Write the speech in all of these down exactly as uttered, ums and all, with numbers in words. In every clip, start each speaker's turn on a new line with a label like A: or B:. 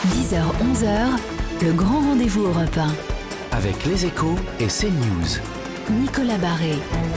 A: dix heures onze, le grand rendez-vous Europe un.
B: Avec les Échos et CNews.
A: Nicolas Barré,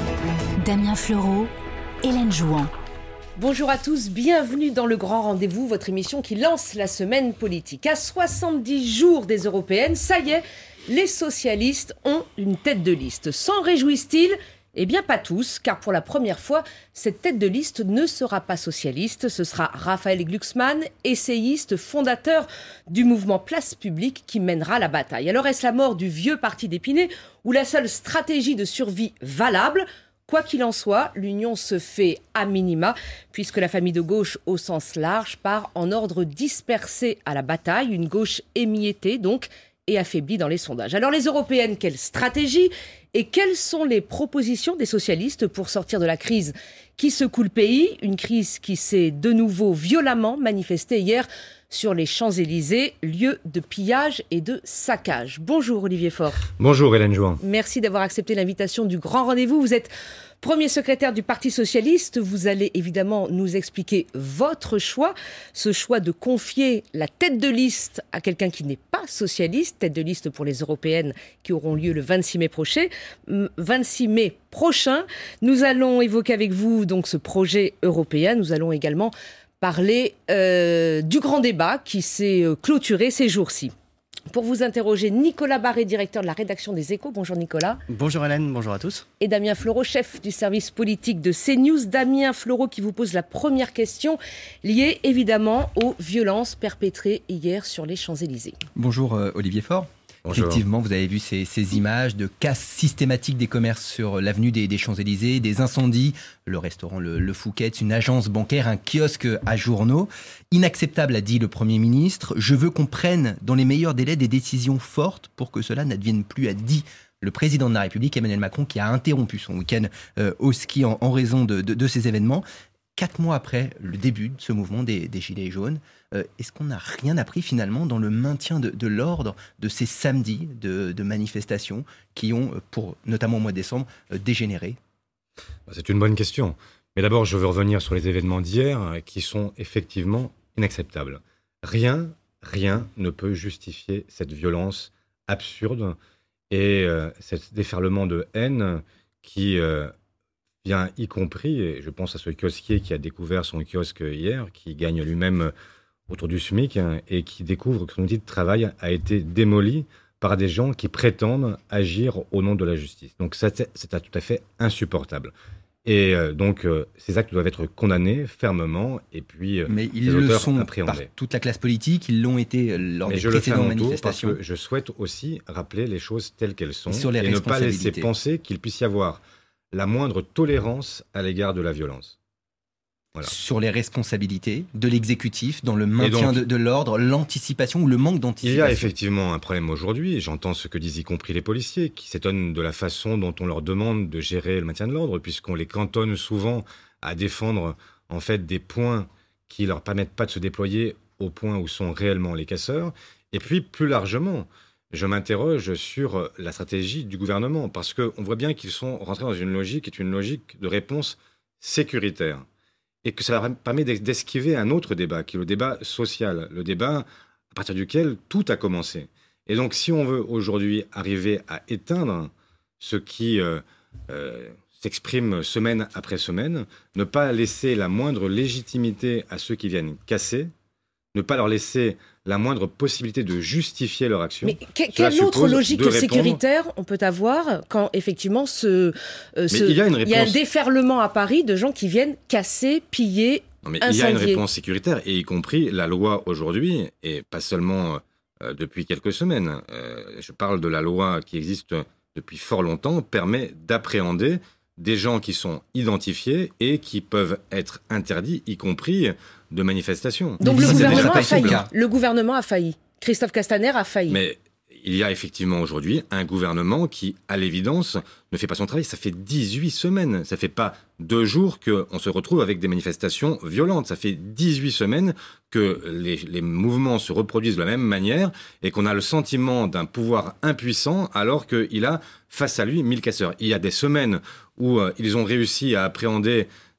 A: Damien Fleureau, Hélène Jouan.
C: Bonjour à tous, bienvenue dans le grand rendez-vous, votre émission qui lance la semaine politique. À soixante-dix jours des européennes, ça y est, les socialistes ont une tête de liste. S'en réjouissent-ils ? Eh bien pas tous, car pour la première fois, cette tête de liste ne sera pas socialiste. Ce sera Raphaël Glucksmann, essayiste, fondateur du mouvement Place Publique, qui mènera la bataille. Alors est-ce la mort du vieux parti d'Épinay ou la seule stratégie de survie valable ? Quoi qu'il en soit, l'union se fait à minima, puisque la famille de gauche au sens large part en ordre dispersé à la bataille, une gauche émiettée donc, et affaiblie dans les sondages. Alors les européennes, quelle stratégie ? Et quelles sont les propositions des socialistes pour sortir de la crise qui secoue le pays ? Une crise qui s'est de nouveau violemment manifestée hier sur les Champs-Élysées, lieu de pillage et de saccage. Bonjour Olivier Faure.
D: Bonjour Hélène Jouan.
C: Merci d'avoir accepté l'invitation du Grand Rendez-vous. Vous êtes premier secrétaire du Parti Socialiste. Vous allez évidemment nous expliquer votre choix, ce choix de confier la tête de liste à quelqu'un qui n'est pas socialiste, tête de liste pour les européennes qui auront lieu le vingt-six mai prochain. vingt-six mai prochain, nous allons évoquer avec vous donc ce projet européen. Nous allons également parler euh, du grand débat qui s'est euh, clôturé ces jours-ci. Pour vous interroger, Nicolas Barré, directeur de la rédaction des Échos. Bonjour Nicolas.
E: Bonjour Hélène, bonjour à tous.
C: Et Damien Fleureau, chef du service politique de CNews. Damien Fleureau qui vous pose la première question liée évidemment aux violences perpétrées hier sur les Champs-Élysées.
F: Bonjour euh, Olivier Faure.
D: Bonjour.
F: Effectivement, vous avez vu ces, ces images de casse systématique des commerces sur l'avenue des, des Champs-Élysées, des incendies, le restaurant Le, le Fouquet, une agence bancaire, un kiosque à journaux. Inacceptable, a dit le Premier ministre. Je veux qu'on prenne dans les meilleurs délais des décisions fortes pour que cela n'advienne plus, a dit le président de la République, Emmanuel Macron, qui a interrompu son week-end euh, au ski en, en raison de, de, de ces événements. Quatre mois après le début de ce mouvement des, des Gilets jaunes, euh, est-ce qu'on n'a rien appris finalement dans le maintien de, de l'ordre de ces samedis de, de manifestations qui ont, pour, notamment au mois de décembre, euh, dégénéré ?
D: C'est une bonne question. Mais d'abord, je veux revenir sur les événements d'hier qui sont effectivement inacceptables. Rien, rien ne peut justifier cette violence absurde et euh, ce déferlement de haine qui... Euh, vient y compris, et je pense à ce kiosquier qui a découvert son kiosque hier, qui gagne lui-même autour du SMIC hein, et qui découvre que son outil de travail a été démoli par des gens qui prétendent agir au nom de la justice. Donc ça, c'est, c'est tout à fait insupportable. Et euh, donc euh, ces actes doivent être condamnés fermement et puis euh,
F: mais ils le sont appréhendés par toute la classe politique, ils l'ont été lors
D: mais
F: des
D: je
F: précédentes
D: le fais à mon
F: manifestations.
D: tour parce que je souhaite aussi rappeler les choses telles qu'elles sont
F: sur les
D: et ne pas laisser penser qu'il puisse y avoir la moindre tolérance à l'égard de la violence. Voilà.
F: Sur les responsabilités de l'exécutif dans le maintien
D: donc,
F: de, de l'ordre, l'anticipation ou le manque d'anticipation.
D: Il y a effectivement un problème aujourd'hui, et j'entends ce que disent y compris les policiers, qui s'étonnent de la façon dont on leur demande de gérer le maintien de l'ordre, puisqu'on les cantonne souvent à défendre en fait des points qui ne leur permettent pas de se déployer au point où sont réellement les casseurs. Et puis plus largement, je m'interroge sur la stratégie du gouvernement, parce qu'on voit bien qu'ils sont rentrés dans une logique qui est une logique de réponse sécuritaire, et que ça leur permet d'esquiver un autre débat, qui est le débat social, le débat à partir duquel tout a commencé. Et donc, si on veut aujourd'hui arriver à éteindre ce qui euh, euh, s'exprime semaine après semaine, ne pas laisser la moindre légitimité à ceux qui viennent casser, ne pas leur laisser la moindre possibilité de justifier leur action.
C: Mais que, quelle autre logique sécuritaire on peut avoir quand effectivement ce, euh, ce,
D: il, y a une réponse...
C: il y a un déferlement à Paris de gens qui viennent casser, piller,
D: non, mais
C: incendier.
D: Il y a une réponse sécuritaire, et y compris la loi aujourd'hui, et pas seulement euh, depuis quelques semaines. Euh, je parle de la loi qui existe depuis fort longtemps, permet d'appréhender des gens qui sont identifiés et qui peuvent être interdits, y compris de manifestations.
C: Donc le gouvernement a failli. Le gouvernement a failli. Christophe Castaner a failli.
D: Mais il y a effectivement aujourd'hui un gouvernement qui, à l'évidence, ne fait pas son travail. Ça fait dix-huit semaines. Ça fait pas deux jours qu'on se retrouve avec des manifestations violentes. Ça fait dix-huit semaines que les, les mouvements se reproduisent de la même manière et qu'on a le sentiment d'un pouvoir impuissant alors qu'il a face à lui mille casseurs. Il y a des semaines où euh, ils ont réussi à appréhender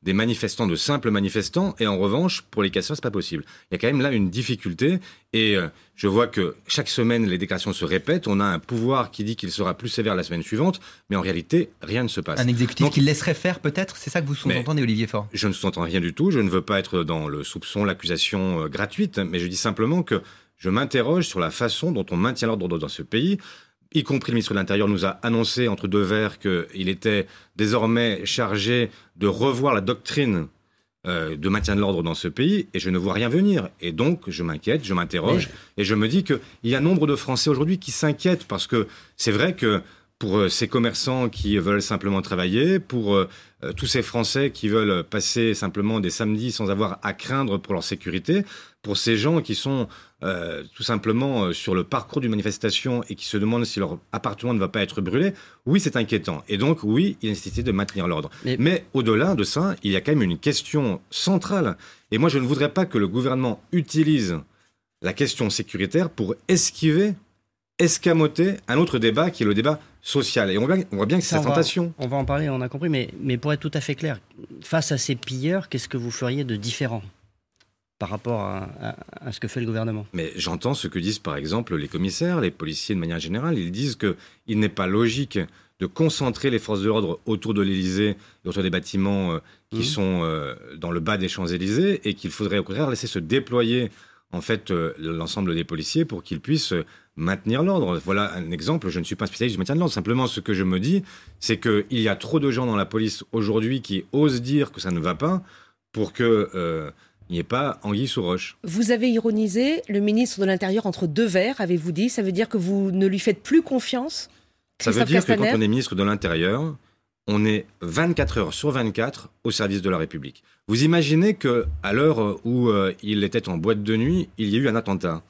D: des manifestants, de simples manifestants, et en revanche, pour les casseurs, c'est pas possible. Il y a quand même là une difficulté, et euh, je vois que chaque semaine, les déclarations se répètent. On a un pouvoir qui dit qu'il sera plus sévère la semaine suivante, mais en réalité, rien ne se passe.
F: Un exécutif
D: Donc,
F: qui laisserait faire, peut-être ? C'est ça que vous sous-entendez, Olivier Faure ?
D: Je ne sous-entends rien du tout. Je ne veux pas être dans le soupçon, l'accusation euh, gratuite, mais je dis simplement que je m'interroge sur la façon dont on maintient l'ordre dans ce pays, y compris le ministre de l'Intérieur nous a annoncé entre deux vers qu'il était désormais chargé de revoir la doctrine euh, de maintien de l'ordre dans ce pays, et je ne vois rien venir. Et donc, je m'inquiète, je m'interroge, oui. et je me dis qu'il y a nombre de Français aujourd'hui qui s'inquiètent, parce que c'est vrai que pour ces commerçants qui veulent simplement travailler, pour euh, tous ces Français qui veulent passer simplement des samedis sans avoir à craindre pour leur sécurité, pour ces gens qui sont euh, tout simplement euh, sur le parcours d'une manifestation et qui se demandent si leur appartement ne va pas être brûlé, oui, c'est inquiétant. Et donc, oui, il y a nécessité de maintenir l'ordre. Mais... Mais au-delà de ça, il y a quand même une question centrale. Et moi, je ne voudrais pas que le gouvernement utilise la question sécuritaire pour esquiver, escamoter un autre débat qui est le débat social. Et on voit, on voit bien que c'est sa tentation.
E: On va en parler, on a compris. Mais, mais pour être tout à fait clair, face à ces pilleurs, qu'est-ce que vous feriez de différent par rapport à, à, à ce que fait le gouvernement? Mais
D: j'entends ce que disent par exemple les commissaires, les policiers de manière générale. Ils disent qu'il n'est pas logique de concentrer les forces de l'ordre autour de l'Élysée et autour des bâtiments euh, qui mmh. sont euh, dans le bas des Champs-Élysées, et qu'il faudrait au contraire laisser se déployer en fait euh, l'ensemble des policiers pour qu'ils puissent euh, maintenir l'ordre. Voilà un exemple. Je ne suis pas spécialiste du maintien de l'ordre. Simplement, ce que je me dis, c'est qu'il y a trop de gens dans la police aujourd'hui qui osent dire que ça ne va pas pour que... Euh, il n'y ait pas anguille sous roche.
C: Vous avez ironisé le ministre de l'Intérieur entre deux verres, avez-vous dit. Ça veut dire que vous ne lui faites plus confiance, Christophe
D: Ça veut dire
C: Castaner.
D: Que quand on est ministre de l'Intérieur, on est vingt-quatre heures sur vingt-quatre au service de la République. Vous imaginez qu'à l'heure où euh, il était en boîte de nuit, il y a eu un attentat.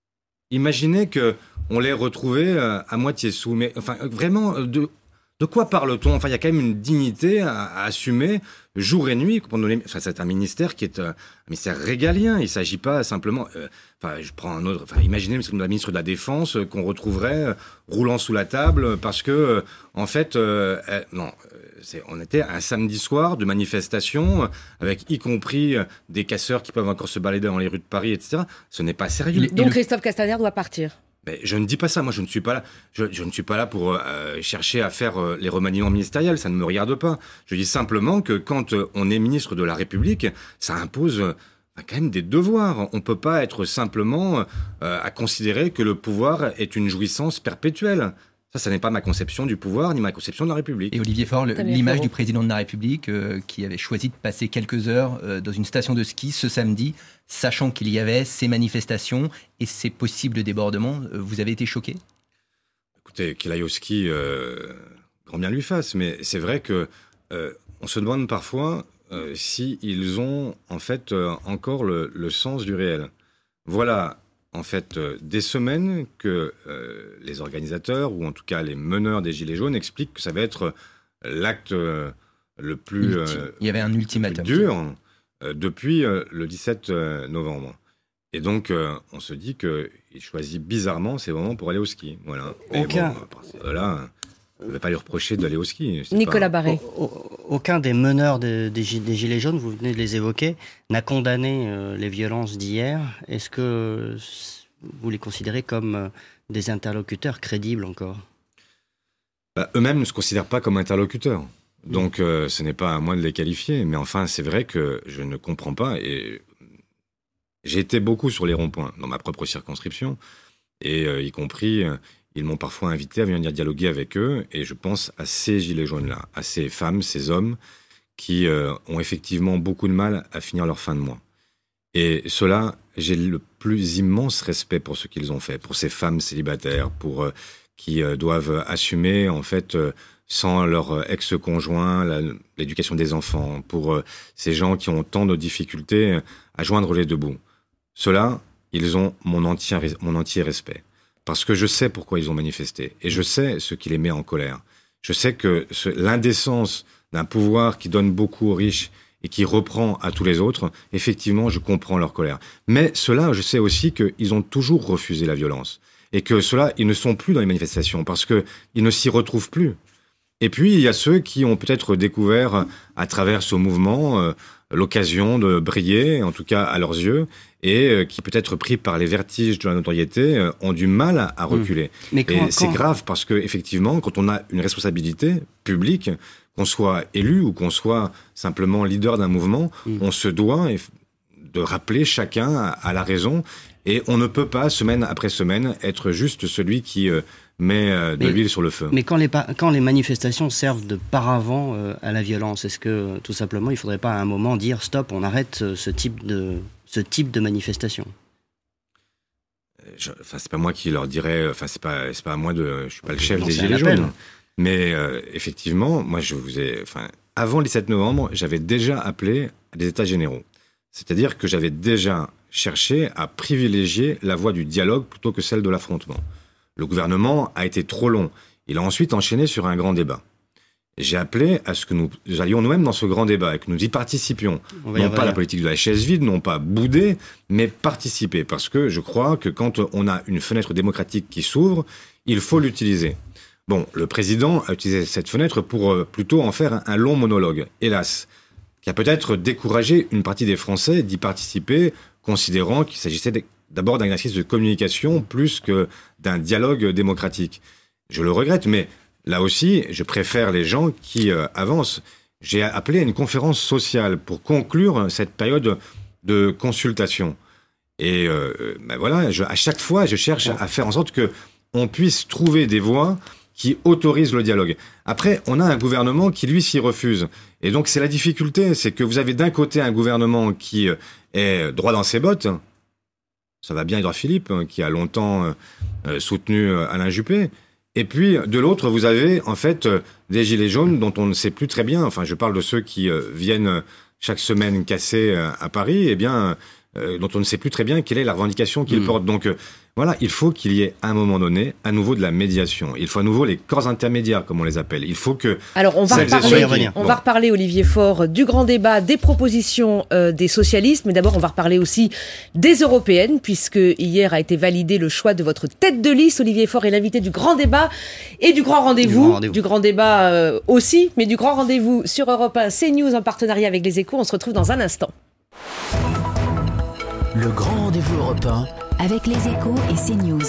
D: Imaginez qu'on l'ait retrouvé euh, à moitié sous. Mais enfin, vraiment, de, de quoi parle-t-on ? Enfin, il y a quand même une dignité à, à assumer jour et nuit. Enfin, c'est un ministère qui est euh, un ministère régalien. Il ne s'agit pas simplement... Euh, enfin, je prends un autre... Enfin, imaginez la ministre de la Défense euh, qu'on retrouverait euh, roulant sous la table parce que, euh, en fait... Euh, euh, non, c'est, on était un samedi soir de manifestation euh, avec y compris euh, des casseurs qui peuvent encore se balader dans les rues de Paris, et cetera. Ce n'est pas sérieux.
C: Donc, Christophe Castaner doit partir.
D: Mais je ne dis pas ça, moi je ne suis pas là, je, je ne suis pas là pour euh, chercher à faire euh, les remaniements ministériels, ça ne me regarde pas. Je dis simplement que quand euh, on est ministre de la République, ça impose euh, quand même des devoirs. On ne peut pas être simplement euh, à considérer que le pouvoir est une jouissance perpétuelle. Ça, ça n'est pas ma conception du pouvoir, ni ma conception de la République.
F: Et Olivier Faure, le, l'image du président de la République euh, qui avait choisi de passer quelques heures euh, dans une station de ski ce samedi, sachant qu'il y avait ces manifestations et ces possibles débordements, euh, vous avez été choqué ?
D: Écoutez, qu'il aille au ski, euh, grand bien lui fasse, mais c'est vrai que euh, on se demande parfois euh, si ils ont en fait euh, encore le, le sens du réel. Voilà. En fait, euh, des semaines que euh, les organisateurs, ou en tout cas les meneurs des Gilets jaunes, expliquent que ça va être l'acte euh, le plus, euh,
F: Il y avait un ultimatum
D: dur euh, depuis euh, le dix-sept novembre. Et donc, euh, on se dit qu'il choisit bizarrement ces moments pour aller au ski. Voilà. Mais
E: Aucun...
D: bon, là, on ne va pas lui reprocher d'aller au ski.
C: Nicolas
E: pas...
C: Barré.
E: Aucun des meneurs de, des, des Gilets jaunes, vous venez de les évoquer, n'a condamné euh, les violences d'hier. Est-ce que vous les considérez comme euh, des interlocuteurs crédibles encore ?
D: bah, Eux-mêmes ne se considèrent pas comme interlocuteurs. Donc euh, ce n'est pas à moi de les qualifier. Mais enfin, c'est vrai que je ne comprends pas. Et j'ai été beaucoup sur les ronds-points dans ma propre circonscription. Et euh, y compris... Euh, Ils m'ont parfois invité à venir dialoguer avec eux, et je pense à ces gilets jaunes-là, à ces femmes, ces hommes qui euh, ont effectivement beaucoup de mal à finir leur fin de mois. Et cela, j'ai le plus immense respect pour ce qu'ils ont fait, pour ces femmes célibataires, pour euh, qui euh, doivent assumer en fait euh, sans leur ex-conjoint la, l'éducation des enfants, pour euh, ces gens qui ont tant de difficultés à joindre les deux bouts. Ceux-là, ils ont mon entier, mon entier respect. Parce que je sais pourquoi ils ont manifesté. Et je sais ce qui les met en colère. Je sais que ce, l'indécence d'un pouvoir qui donne beaucoup aux riches et qui reprend à tous les autres, effectivement, je comprends leur colère. Mais cela, je sais aussi qu'ils ont toujours refusé la violence. Et que cela, ils ne sont plus dans les manifestations parce qu'ils ne s'y retrouvent plus. Et puis, il y a ceux qui ont peut-être découvert à travers ce mouvement euh, l'occasion de briller, en tout cas à leurs yeux, et euh, qui, peut-être pris par les vertiges de la notoriété, euh, ont du mal à, à reculer. Mmh. Mais quand, et c'est quand... grave parce que, effectivement, quand on a une responsabilité publique, qu'on soit élu ou qu'on soit simplement leader d'un mouvement, mmh. on se doit de rappeler chacun à, à la raison. Et on ne peut pas, semaine après semaine, être juste celui qui euh, met euh, de mais, l'huile sur le feu.
E: Mais quand les, quand les manifestations servent de paravent euh, à la violence, est-ce que, tout simplement, il ne faudrait pas à un moment dire « stop, on arrête euh, ce type de, ce type de manifestation »
D: je, Enfin, c'est pas moi qui leur dirais... Enfin, c'est pas, c'est pas à moi de... Je suis pas le chef non, des Gilets jaunes. Mais euh, effectivement, moi, je vous ai... Enfin, avant le dix-sept novembre, j'avais déjà appelé à des états généraux. C'est-à-dire que j'avais déjà cherché à privilégier la voie du dialogue plutôt que celle de l'affrontement. Le gouvernement a été trop long. Il a ensuite enchaîné sur un grand débat. J'ai appelé à ce que nous allions nous-mêmes dans ce grand débat et que nous y participions. Non pas la politique de la chaise vide, non pas bouder, mais participer. Parce que je crois que quand on a une fenêtre démocratique qui s'ouvre, il faut l'utiliser. Bon, le président a utilisé cette fenêtre pour plutôt en faire un long monologue, hélas, qui a peut-être découragé une partie des Français d'y participer, considérant qu'il s'agissait d'abord d'un exercice de communication plus que d'un dialogue démocratique. Je le regrette, mais là aussi, je préfère les gens qui euh, avancent. J'ai appelé à une conférence sociale pour conclure cette période de consultation. Et euh, ben voilà, je, à chaque fois, je cherche à faire en sorte qu'on puisse trouver des voies qui autorisent le dialogue. Après, on a un gouvernement qui, lui, s'y refuse. Et donc, c'est la difficulté, c'est que vous avez d'un côté un gouvernement qui est droit dans ses bottes. Ça va bien Édouard Philippe, qui a longtemps euh, soutenu Alain Juppé. Et puis, de l'autre, vous avez, en fait, des gilets jaunes dont on ne sait plus très bien, enfin, je parle de ceux qui euh, viennent chaque semaine casser euh, à Paris, eh bien, euh, dont on ne sait plus très bien quelle est la revendication qu'ils mmh. portent. Donc, euh, voilà, il faut qu'il y ait, à un moment donné, à nouveau de la médiation. Il faut à nouveau les corps intermédiaires, comme on les appelle. Il faut que...
C: Alors, on va reparler, on bon. va reparler, Olivier Faure, du grand débat, des propositions euh, des socialistes. Mais d'abord, on va reparler aussi des européennes, puisque hier a été validé le choix de votre tête de liste. Olivier Faure est l'invité du grand débat et du grand rendez-vous. Du grand, rendez-vous. Du grand débat euh, aussi, mais du grand rendez-vous sur Europe un, CNews en partenariat avec Les Échos. On se retrouve dans un instant.
A: Le grand rendez-vous Europe un avec Les Échos et CNews.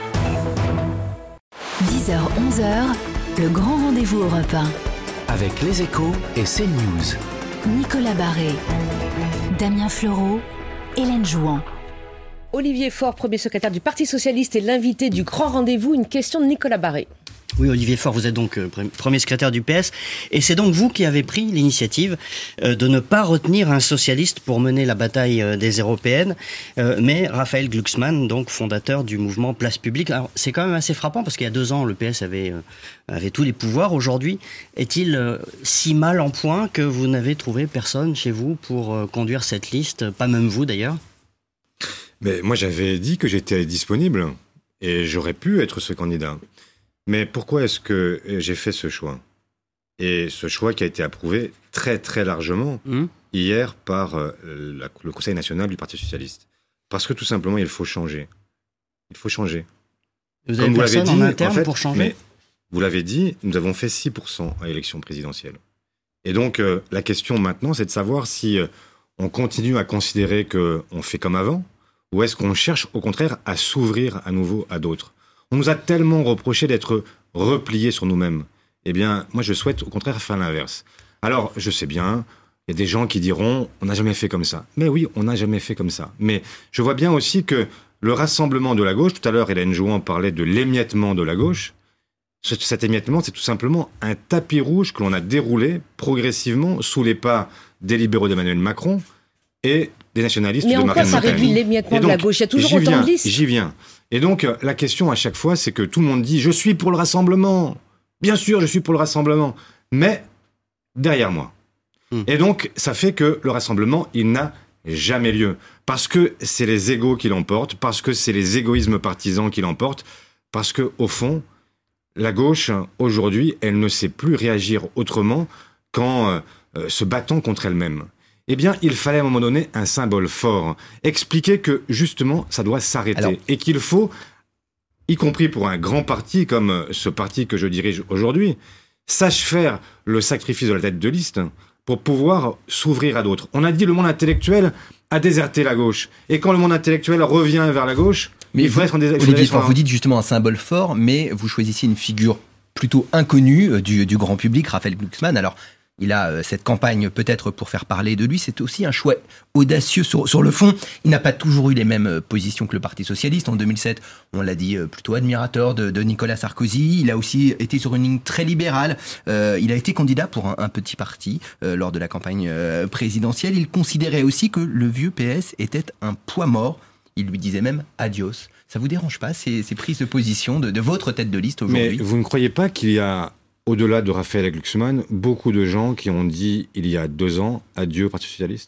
A: dix heures onze heures, le grand rendez-vous Europe un.
B: Avec Les Échos et CNews.
A: Nicolas Barré, Damien Fleureau, Hélène Jouan.
C: Olivier Faure, premier secrétaire du Parti Socialiste et l'invité du grand rendez-vous. Une question de Nicolas Barré.
E: Oui, Olivier Faure, vous êtes donc euh, premier secrétaire du P S, et c'est donc vous qui avez pris l'initiative euh, de ne pas retenir un socialiste pour mener la bataille euh, des européennes, euh, mais Raphaël Glucksmann, donc fondateur du mouvement Place Publique. Alors, c'est quand même assez frappant, parce qu'il y a deux ans, le P S avait, euh, avait tous les pouvoirs. Aujourd'hui, est-il euh, si mal en point que vous n'avez trouvé personne chez vous pour euh, conduire cette liste, pas même vous d'ailleurs ?
D: Mais moi, j'avais dit que j'étais disponible, et j'aurais pu être ce candidat. Mais pourquoi est-ce que j'ai fait ce choix ? Et ce choix qui a été approuvé très très largement mmh. hier par euh, la, le Conseil national du Parti socialiste. Parce que tout simplement, il faut changer. Il faut changer.
E: Vous avez personne dit, en interne en fait, pour changer ?
D: Mais vous l'avez dit, nous avons fait six pour cent à l'élection présidentielle. Et donc, euh, la question maintenant, c'est de savoir si euh, on continue à considérer qu'on fait comme avant, ou est-ce qu'on cherche au contraire à s'ouvrir à nouveau à d'autres ? On nous a tellement reproché d'être repliés sur nous-mêmes. Eh bien, moi, je souhaite au contraire faire l'inverse. Alors, je sais bien, il y a des gens qui diront « on n'a jamais fait comme ça ». Mais oui, on n'a jamais fait comme ça. Mais je vois bien aussi que le rassemblement de la gauche, tout à l'heure, Hélène Jouan parlait de l'émiettement de la gauche. Cet émiettement, c'est tout simplement un tapis rouge que l'on a déroulé progressivement sous les pas des libéraux d'Emmanuel Macron et des nationalistes
C: mais
D: de Marine Le Pen.
C: Mais en quoi ça réduit l'émiettement de la gauche ? Il y a toujours autant
D: viens,
C: de listes.
D: J'y viens. Et donc, la question à chaque fois, c'est que tout le monde dit « je suis pour le rassemblement ». Bien sûr, je suis pour le rassemblement. Mais derrière moi. Mmh. Et donc, ça fait que le rassemblement, il n'a jamais lieu. Parce que c'est les égos qui l'emportent, parce que c'est les égoïsmes partisans qui l'emportent, parce que au fond, la gauche, aujourd'hui, elle ne sait plus réagir autrement qu'en euh, se battant contre elle-même. Eh bien, il fallait à un moment donné un symbole fort. Expliquer que, justement, ça doit s'arrêter. Alors, et qu'il faut, y compris pour un grand parti comme ce parti que je dirige aujourd'hui, sache faire le sacrifice de la tête de liste pour pouvoir s'ouvrir à d'autres. On a dit le monde intellectuel a déserté la gauche. Et quand le monde intellectuel revient vers la gauche,
F: mais
D: il faut
F: vous,
D: être en dés-
F: Olivier Faure, vous dites justement un symbole fort, mais vous choisissez une figure plutôt inconnue du, du grand public, Raphaël Glucksmann. Alors, il a euh, cette campagne peut-être pour faire parler de lui. C'est aussi un choix audacieux sur, sur le fond. Il n'a pas toujours eu les mêmes euh, positions que le Parti socialiste. En deux mille sept, on l'a dit, euh, plutôt admirateur de, de Nicolas Sarkozy. Il a aussi été sur une ligne très libérale. Euh, il a été candidat pour un, un petit parti euh, lors de la campagne euh, présidentielle. Il considérait aussi que le vieux P S était un poids mort. Il lui disait même adios. Ça vous dérange pas, ces, ces prises de position de, de votre tête de liste aujourd'hui ?
D: Mais vous ne croyez pas qu'il y a, au-delà de Raphaël Glucksmann, beaucoup de gens qui ont dit il y a deux ans adieu au Parti socialiste ?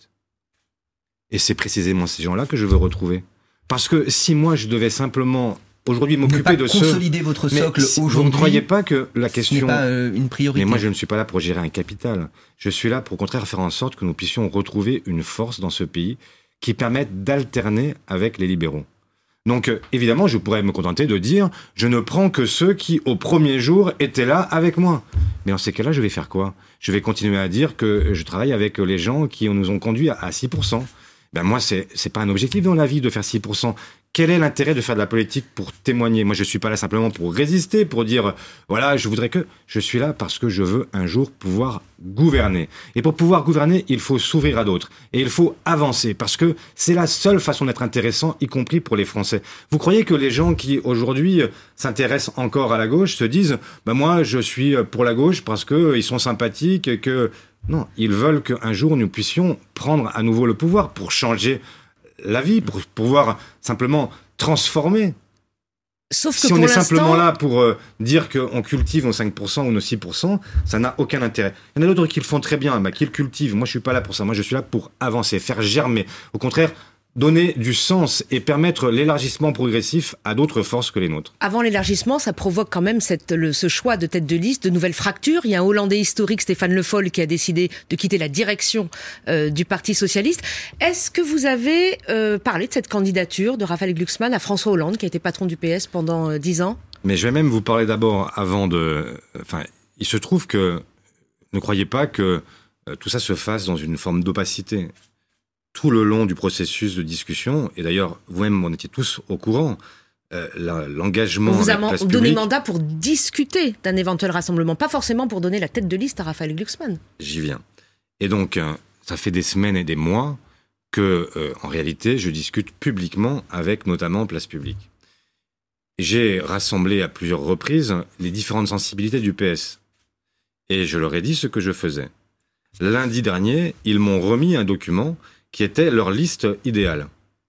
D: Et c'est précisément ces gens-là que je veux retrouver. Parce que si moi je devais simplement aujourd'hui m'occuper de ceux...
F: consolider votre socle
D: si
F: aujourd'hui.
D: Vous ne croyez pas que la question...
F: Ce n'est pas euh, une priorité.
D: Mais moi je ne suis pas là pour gérer un capital. Je suis là pour au contraire faire en sorte que nous puissions retrouver une force dans ce pays qui permette d'alterner avec les libéraux. Donc, euh, évidemment, je pourrais me contenter de dire « je ne prends que ceux qui, au premier jour, étaient là avec moi ». Mais dans ces cas-là, je vais faire quoi ? Je vais continuer à dire que je travaille avec les gens qui nous ont conduits à, à six pour cent. Ben moi, c'est, c'est pas un objectif dans la vie de faire six pour cent. Quel est l'intérêt de faire de la politique pour témoigner ? Moi, je suis pas là simplement pour résister, pour dire « voilà, je voudrais que… » Je suis là parce que je veux un jour pouvoir gouverner. Et pour pouvoir gouverner, il faut s'ouvrir à d'autres. Et il faut avancer parce que c'est la seule façon d'être intéressant, y compris pour les Français. Vous croyez que les gens qui, aujourd'hui, s'intéressent encore à la gauche se disent ben « moi, je suis pour la gauche parce qu'ils sont sympathiques et que… » Non, ils veulent qu'un jour, nous puissions prendre à nouveau le pouvoir pour changer la vie, pour pouvoir simplement transformer.
C: Sauf que
D: si on
C: pour
D: est
C: l'instant...
D: simplement là pour euh, dire qu'on cultive nos cinq pour cent ou nos six pour cent, ça n'a aucun intérêt. Il y en a d'autres qui le font très bien, bah, qui le cultivent. Moi, je suis pas là pour ça. Moi, je suis là pour avancer, faire germer. Au contraire, donner du sens et permettre l'élargissement progressif à d'autres forces que les nôtres.
C: Avant l'élargissement, ça provoque quand même cette, le, ce choix de tête de liste, de nouvelles fractures. Il y a un Hollandais historique, Stéphane Le Foll, qui a décidé de quitter la direction euh, du Parti socialiste. Est-ce que vous avez euh, parlé de cette candidature de Raphaël Glucksmann à François Hollande, qui a été patron du P S pendant dix euh, ans ?
D: Mais je vais même vous parler d'abord avant de... Enfin, il se trouve que... Ne croyez pas que euh, tout ça se fasse dans une forme d'opacité. Tout le long du processus de discussion, et d'ailleurs, vous-même, on était tous au courant, euh, la, l'engagement...
C: On vous a
D: man-
C: donné publique, mandat pour discuter d'un éventuel rassemblement, pas forcément pour donner la tête de liste à Raphaël Glucksmann.
D: J'y viens. Et donc, euh, ça fait des semaines et des mois que, euh, en réalité, je discute publiquement avec notamment Place Publique. J'ai rassemblé à plusieurs reprises les différentes sensibilités du P S. Et je leur ai dit ce que je faisais. Lundi dernier, ils m'ont remis un document qui était leur liste idéale.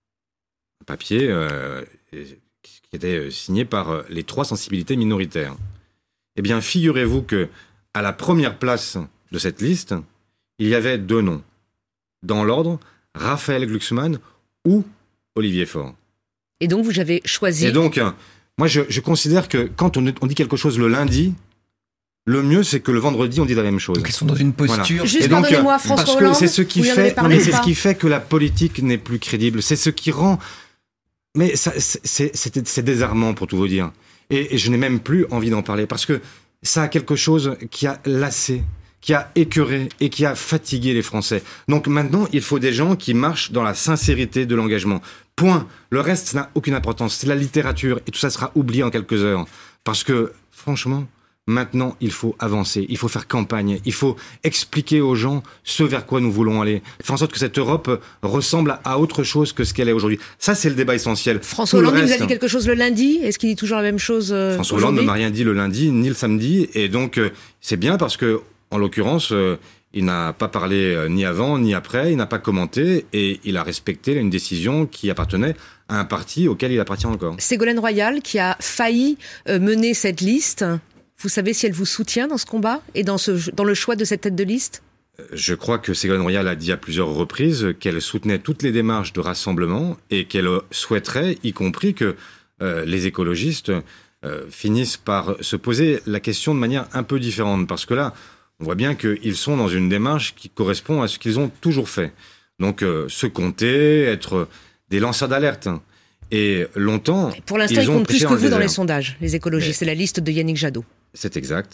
D: Un papier euh, qui était signé par les trois sensibilités minoritaires. Eh bien, figurez-vous que à la première place de cette liste, il y avait deux noms. Dans l'ordre, Raphaël Glucksmann ou Olivier Faure.
C: Et donc, vous avez choisi...
D: Et donc, moi, je, je considère que quand on, on dit quelque chose le lundi, le mieux, c'est que le vendredi, on dit la même chose.
F: Donc ils sont dans une posture...
D: Voilà.
C: Juste
D: et donc,
C: pardonnez-moi, François
D: parce
C: Hollande,
D: que c'est ce qui
C: vous y en
D: fait,
C: avez
D: non,
C: parlé
D: mais
C: ou
D: c'est
C: pas
D: ce qui fait que la politique n'est plus crédible. C'est ce qui rend... Mais ça, c'est, c'est, c'est désarmant, pour tout vous dire. Et, et je n'ai même plus envie d'en parler, parce que ça a quelque chose qui a lassé, qui a écœuré et qui a fatigué les Français. Donc maintenant, il faut des gens qui marchent dans la sincérité de l'engagement. Point. Le reste, ça n'a aucune importance. C'est la littérature, et tout ça sera oublié en quelques heures. Parce que, franchement... Maintenant, il faut avancer, il faut faire campagne, il faut expliquer aux gens ce vers quoi nous voulons aller. Faire en sorte que cette Europe ressemble à autre chose que ce qu'elle est aujourd'hui. Ça, c'est le débat essentiel.
C: François Hollande, il vous a dit quelque chose le lundi ? Est-ce qu'il dit toujours la même chose euh,
D: François Hollande
C: aujourd'hui ?
D: ne m'a rien dit le lundi, ni le samedi. Et donc, euh, c'est bien parce que, en l'occurrence, euh, il n'a pas parlé euh, ni avant, ni après, il n'a pas commenté et il a respecté une décision qui appartenait à un parti auquel il appartient encore.
C: Ségolène Royal, qui a failli euh, mener cette liste... Vous savez si elle vous soutient dans ce combat et dans, ce, dans le choix de cette tête de liste ?
D: Je crois que Ségolène Royal a dit à plusieurs reprises qu'elle soutenait toutes les démarches de rassemblement et qu'elle souhaiterait, y compris que euh, les écologistes euh, finissent par se poser la question de manière un peu différente. Parce que là, on voit bien qu'ils sont dans une démarche qui correspond à ce qu'ils ont toujours fait. Donc, euh, se compter, être des lanceurs d'alerte. Et longtemps,
C: pour l'instant, ils, ils comptent plus que vous dans les sondages, les écologistes.
D: Mais...
C: C'est la liste de Yannick Jadot.
D: C'est exact.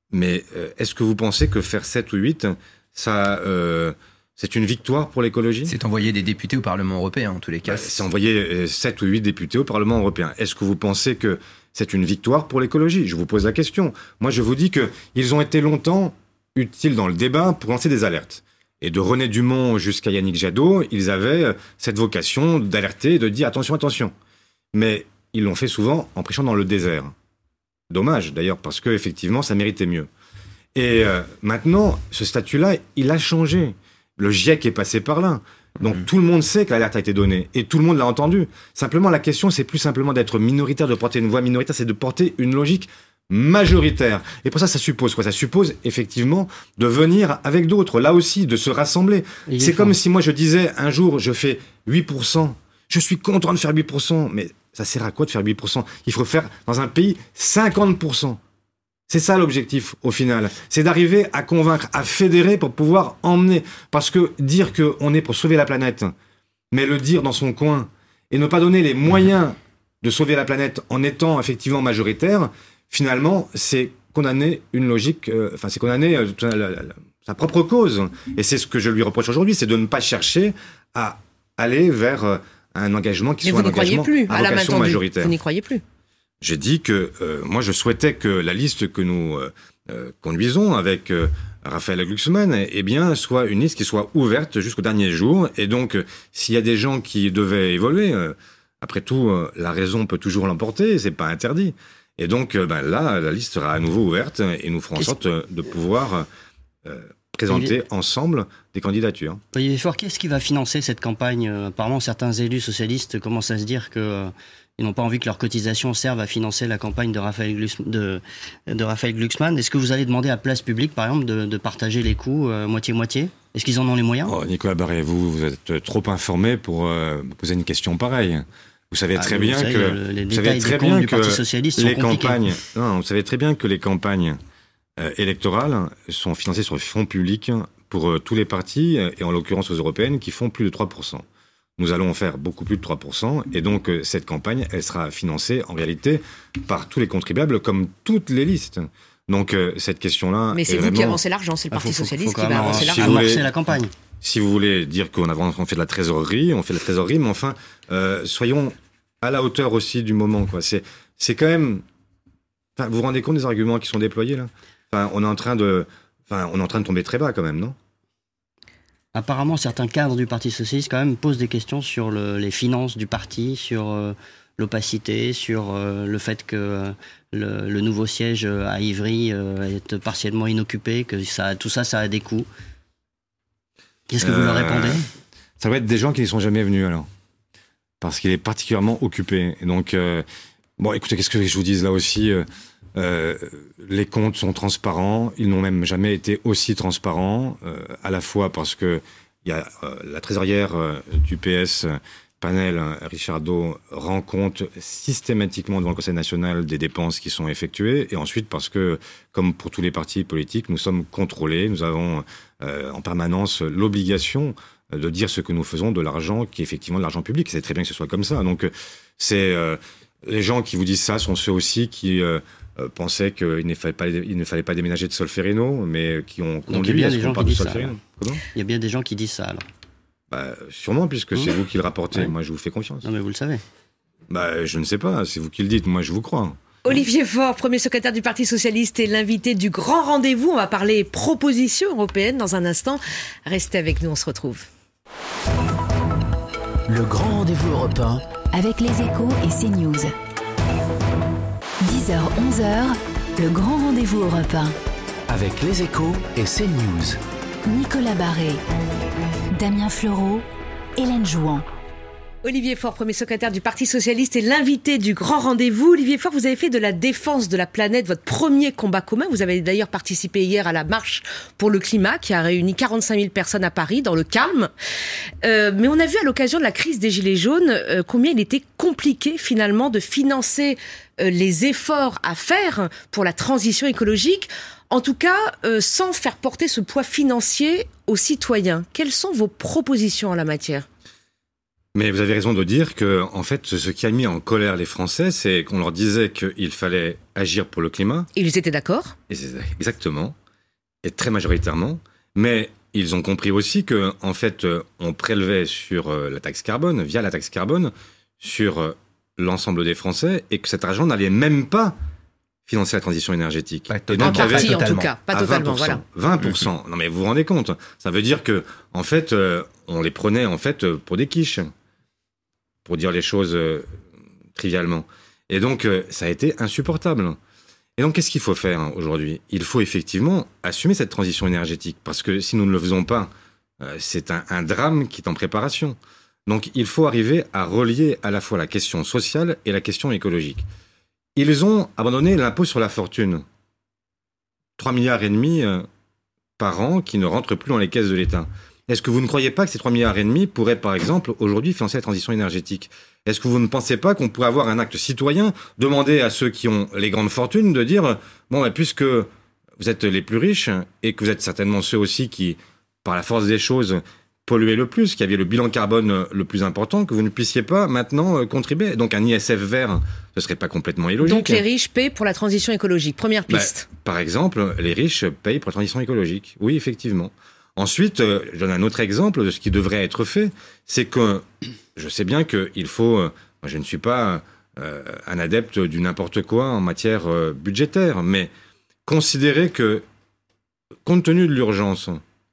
D: Mais euh, est-ce que vous pensez que faire sept ou huit, ça, euh, c'est une victoire pour l'écologie ?
F: C'est envoyer des députés au Parlement européen, en tous les cas.
D: Bah, c'est envoyer sept ou huit députés au Parlement européen. Est-ce que vous pensez que c'est une victoire pour l'écologie ? Je vous pose la question. Moi, je vous dis qu'ils ont été longtemps utiles dans le débat pour lancer des alertes. Et de René Dumont jusqu'à Yannick Jadot, ils avaient cette vocation d'alerter et de dire « attention, attention ». Mais ils l'ont fait souvent en prêchant dans le désert. Dommage, d'ailleurs, parce qu'effectivement, ça méritait mieux. Et euh, maintenant, ce statut-là, il a changé. Le GIEC est passé par là. Donc mmh. tout le monde sait que l'alerte a été donnée. Et tout le monde l'a entendu. Simplement, la question, c'est plus simplement d'être minoritaire, de porter une voix minoritaire, c'est de porter une logique majoritaire. Et pour ça, ça suppose quoi ? Ça suppose, effectivement, de venir avec d'autres. Là aussi, de se rassembler. Et c'est comme si moi, je disais, un jour, je fais huit pour cent. Je suis content de faire huit pour cent. Mais ça sert à quoi de faire huit pour cent ? Il faut faire, dans un pays, cinquante pour cent. C'est ça l'objectif, au final. C'est d'arriver à convaincre, à fédérer pour pouvoir emmener. Parce que dire qu'on est pour sauver la planète, mais le dire dans son coin, et ne pas donner les moyens de sauver la planète en étant effectivement majoritaire, finalement, c'est condamner une logique, euh, enfin, c'est condamner euh, la, la, la, sa propre cause. Et c'est ce que je lui reproche aujourd'hui, c'est de ne pas chercher à aller vers euh, un engagement qui
C: mais
D: soit un engagement
C: plus,
D: à vocation majoritaire.
C: Vous n'y croyez plus.
D: J'ai dit que euh, moi je souhaitais que la liste que nous euh, euh, conduisons avec euh, Raphaël Glucksmann eh bien soit une liste qui soit ouverte jusqu'au dernier jour. Et donc euh, s'il y a des gens qui devaient évoluer, euh, après tout euh, la raison peut toujours l'emporter, c'est pas interdit. Et donc euh, ben, là la liste sera à nouveau ouverte et nous ferons en sorte euh, de pouvoir euh, présenter ensemble des candidatures.
E: Olivier Faure, qu'est-ce qui va financer cette campagne ? Apparemment certains élus socialistes commencent à se dire que euh, ils n'ont pas envie que leurs cotisations servent à financer la campagne de Raphaël, Glux, de, de Raphaël Glucksmann. Est-ce que vous allez demander à Place Publique, par exemple, de, de partager les coûts euh, moitié-moitié ? Est-ce qu'ils en ont les moyens ?
D: oh, Nicolas Barré, vous, vous êtes trop informé pour euh, poser une question pareille. Vous savez ah, très bien savez, que le, les vous savez très bien que du Socialiste les sont campagnes. Non, vous savez très bien que les campagnes euh, électorales sont financées sur le fonds public pour euh, tous les partis et en l'occurrence aux européennes qui font plus de trois pour cent. Nous allons en faire beaucoup plus de trois pour cent et donc euh, cette campagne, elle sera financée en réalité par tous les contribuables comme toutes les listes. Donc euh, cette question-là.
C: Mais c'est vous vraiment... qui avancez l'argent, c'est le Parti ah, faut, Socialiste faut, faut qui va avancer l'argent.
E: Si vous voulez, la campagne.
D: Si vous voulez dire qu'on avance, on fait de la trésorerie, on fait de la trésorerie, mais enfin, euh, soyons à la hauteur aussi du moment, quoi. C'est, c'est quand même. Enfin, vous vous rendez compte des arguments qui sont déployés là ? Enfin, on est en train de, enfin, on est en train de tomber très bas quand même, non ?
E: Apparemment, certains cadres du Parti Socialiste quand même posent des questions sur le, les finances du parti, sur euh, l'opacité, sur euh, le fait que euh, le, le nouveau siège à Ivry euh, est partiellement inoccupé, que ça, tout ça, ça a des coûts. Qu'est-ce que euh, vous leur répondez ?
D: Ça va être des gens qui n'y sont jamais venus alors, parce qu'il est particulièrement occupé. Et donc, euh, bon, écoutez, qu'est-ce que je vous dise là aussi euh, Euh, les comptes sont transparents, ils n'ont même jamais été aussi transparents, euh, à la fois parce que il y a euh, la trésorière euh, du P S, Panel Richardot, rend compte systématiquement devant le Conseil national des dépenses qui sont effectuées, et ensuite parce que, comme pour tous les partis politiques, nous sommes contrôlés, nous avons euh, en permanence l'obligation de dire ce que nous faisons de l'argent qui est effectivement de l'argent public. C'est très bien que ce soit comme ça. Donc, c'est euh, les gens qui vous disent ça sont ceux aussi qui euh, Euh, pensaient qu'il ne fallait pas, il ne fallait pas déménager de Solferino, mais qui ont conduit à ce qu'on parle de Solferino.
E: Il y a bien des gens qui disent ça, alors.
D: Bah, sûrement, puisque mmh. c'est vous qui le rapportez. Ouais. Moi, je vous fais confiance.
E: Non, mais vous le savez.
D: Bah, je ne sais pas, c'est vous qui le dites. Moi, je vous crois.
C: Olivier Faure, premier secrétaire du Parti Socialiste et l'invité du grand rendez-vous. On va parler propositions européennes dans un instant. Restez avec nous, on se retrouve.
A: Le grand rendez-vous européen avec les Échos et CNews. dix heures onze heures, le grand rendez-vous européen.
B: Avec les Échos et CNews.
A: Nicolas Barré, Damien Fleureau, Hélène Jouan.
C: Olivier Faure, premier secrétaire du Parti Socialiste et l'invité du grand rendez-vous. Olivier Faure, vous avez fait de la défense de la planète votre premier combat commun. Vous avez d'ailleurs participé hier à la marche pour le climat qui a réuni quarante-cinq mille personnes à Paris dans le calme. Euh, mais on a vu à l'occasion de la crise des Gilets jaunes euh, combien il était compliqué finalement de financer euh, les efforts à faire pour la transition écologique. En tout cas, euh, sans faire porter ce poids financier aux citoyens. Quelles sont vos propositions en la matière ?
D: Mais vous avez raison de dire que, en fait, ce qui a mis en colère les Français, c'est qu'on leur disait qu'il fallait agir pour le climat.
C: Ils étaient d'accord ?
D: Et c'est exactement, et très majoritairement. Mais ils ont compris aussi que, en fait, on prélevait sur la taxe carbone, via la taxe carbone, sur l'ensemble des Français, et que cet argent n'allait même pas financer la transition énergétique.
F: Pas
C: En partie, en tout cas, pas totalement, voilà.
D: vingt pour cent. Non mais vous vous rendez compte, ça veut dire que, en fait, euh, on les prenait en fait pour des quiches, pour dire les choses euh, trivialement. Et donc, euh, ça a été insupportable. Et donc, qu'est-ce qu'il faut faire hein, aujourd'hui ? Il faut effectivement assumer cette transition énergétique, parce que si nous ne le faisons pas, euh, c'est un, un drame qui est en préparation. Donc, il faut arriver à relier à la fois la question sociale et la question écologique. Ils ont abandonné l'impôt sur la fortune. trois milliards et demi euh, par an qui ne rentrent plus dans les caisses de l'État. Est-ce que vous ne croyez pas que ces trois milliards et demi pourraient, par exemple, aujourd'hui financer la transition énergétique ? Est-ce que vous ne pensez pas qu'on pourrait avoir un acte citoyen, demander à ceux qui ont les grandes fortunes de dire « Bon, bah, puisque vous êtes les plus riches et que vous êtes certainement ceux aussi qui, par la force des choses, polluaient le plus, qui avaient le bilan carbone le plus important, que vous ne puissiez pas maintenant euh, contribuer. Donc un I S F vert, ce serait pas complètement illogique.
C: Donc les riches paient pour la transition écologique. Première piste.
D: Bah, par exemple, les riches payent pour la transition écologique. Oui, effectivement. Ensuite, euh, je donne un autre exemple de ce qui devrait être fait. C'est que je sais bien qu'il faut... Euh, je ne suis pas euh, un adepte du n'importe quoi en matière euh, budgétaire, mais considérer que, compte tenu de l'urgence,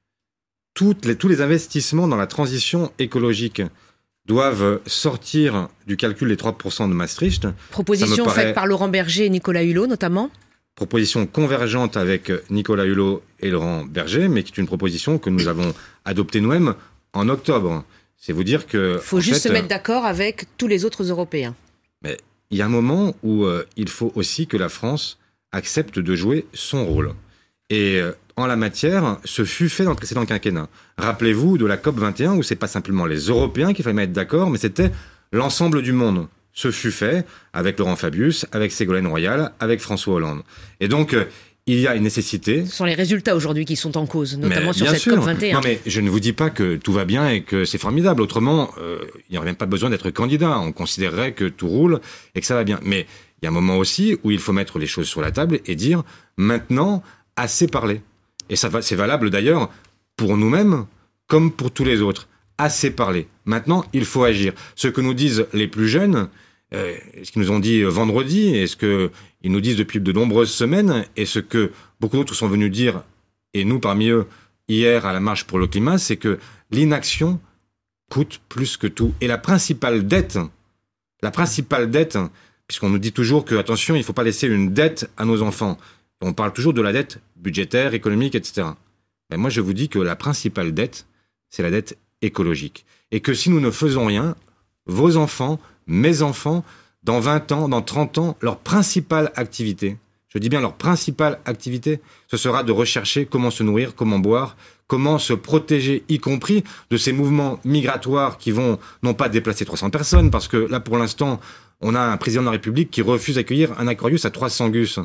D: Toutes les, tous les investissements dans la transition écologique doivent sortir du calcul des trois pour cent de Maastricht.
C: Proposition paraît... faite par Laurent Berger et Nicolas Hulot, notamment.
D: Proposition convergente avec Nicolas Hulot et Laurent Berger, mais qui est une proposition que nous avons adoptée nous-mêmes en octobre. C'est vous dire que...
C: Il faut juste
D: fait,
C: se mettre d'accord avec tous les autres Européens.
D: Mais il y a un moment où euh, il faut aussi que la France accepte de jouer son rôle. Et... Euh, en la matière, ce fut fait dans le précédent quinquennat. Rappelez-vous de la COP vingt et un, où c'est pas simplement les Européens qu'il fallait mettre d'accord, mais c'était l'ensemble du monde. Ce fut fait avec Laurent Fabius, avec Ségolène Royal, avec François Hollande. Et donc, euh, il y a une nécessité...
C: Ce sont les résultats aujourd'hui qui sont en cause, notamment
D: mais
C: sur cette
D: sûr.
C: COP vingt et un.
D: Non, mais je ne vous dis pas que tout va bien et que c'est formidable. Autrement, euh, il n'y aurait même pas besoin d'être candidat. On considérerait que tout roule et que ça va bien. Mais il y a un moment aussi où il faut mettre les choses sur la table et dire, maintenant, assez parlé. Et ça va, c'est valable d'ailleurs pour nous-mêmes comme pour tous les autres. Assez parlé. Maintenant, il faut agir. Ce que nous disent les plus jeunes, euh, ce qu'ils nous ont dit vendredi, et ce qu'ils nous disent depuis de nombreuses semaines, et ce que beaucoup d'autres sont venus dire, et nous parmi eux, hier à la marche pour le climat, c'est que l'inaction coûte plus que tout. Et la principale dette, la principale dette, puisqu'on nous dit toujours que, attention, il ne faut pas laisser une dette à nos enfants. On parle toujours de la dette budgétaire, économique, et cetera. Mais moi, je vous dis que la principale dette, c'est la dette écologique. Et que si nous ne faisons rien, vos enfants, mes enfants, dans vingt ans, dans trente ans, leur principale activité, je dis bien leur principale activité, ce sera de rechercher comment se nourrir, comment boire, comment se protéger, y compris de ces mouvements migratoires qui vont non pas déplacer trois cents personnes, parce que là, pour l'instant, on a un président de la République qui refuse d'accueillir un Aquarius à trois cents gus.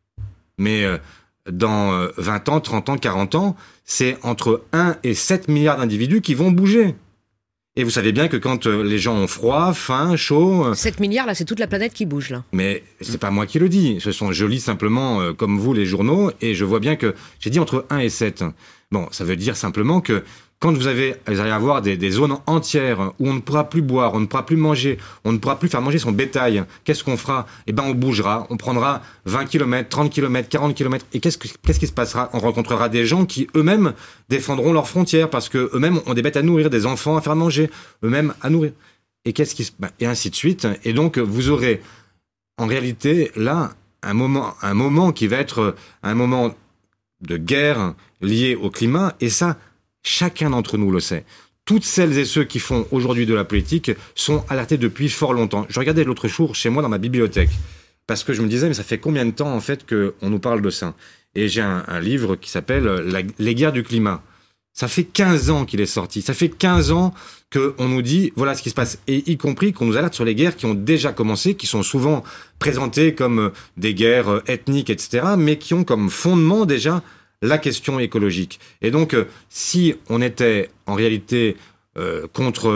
D: Mais euh, dans euh, vingt ans, trente ans, quarante ans, c'est entre un et sept milliards d'individus qui vont bouger. Et vous savez bien que quand euh, les gens ont froid, faim, chaud... Euh,
C: sept milliards, là, c'est toute la planète qui bouge, là.
D: Mais c'est pas moi qui le dis. Ce sont, je lis simplement, euh, comme vous, les journaux, et je vois bien que j'ai dit entre un et sept. Bon, ça veut dire simplement que quand vous, avez, vous allez avoir des, des zones entières où on ne pourra plus boire, on ne pourra plus manger, on ne pourra plus faire manger son bétail, qu'est-ce qu'on fera ? Eh ben, on bougera, on prendra vingt kilomètres, trente kilomètres, quarante kilomètres, et qu'est-ce, que, qu'est-ce qui se passera ? On rencontrera des gens qui, eux-mêmes, défendront leurs frontières, parce qu'eux-mêmes ont des bêtes à nourrir, des enfants à faire manger, eux-mêmes à nourrir. Et qu'est-ce qui se... ben, et ainsi de suite. Et donc, vous aurez, en réalité, là, un moment, un moment qui va être un moment de guerre lié au climat, et ça... Chacun d'entre nous le sait. Toutes celles et ceux qui font aujourd'hui de la politique sont alertés depuis fort longtemps. Je regardais l'autre jour chez moi dans ma bibliothèque, parce que je me disais, mais ça fait combien de temps en fait qu'on nous parle de ça ? Et j'ai un, un livre qui s'appelle la, « Les guerres du climat ». Ça fait quinze ans qu'il est sorti. Ça fait quinze ans qu'on nous dit, voilà ce qui se passe. Et y compris qu'on nous alerte sur les guerres qui ont déjà commencé, qui sont souvent présentées comme des guerres ethniques, et cetera, mais qui ont comme fondement déjà la question écologique. Et donc, euh, si on était en réalité euh, contre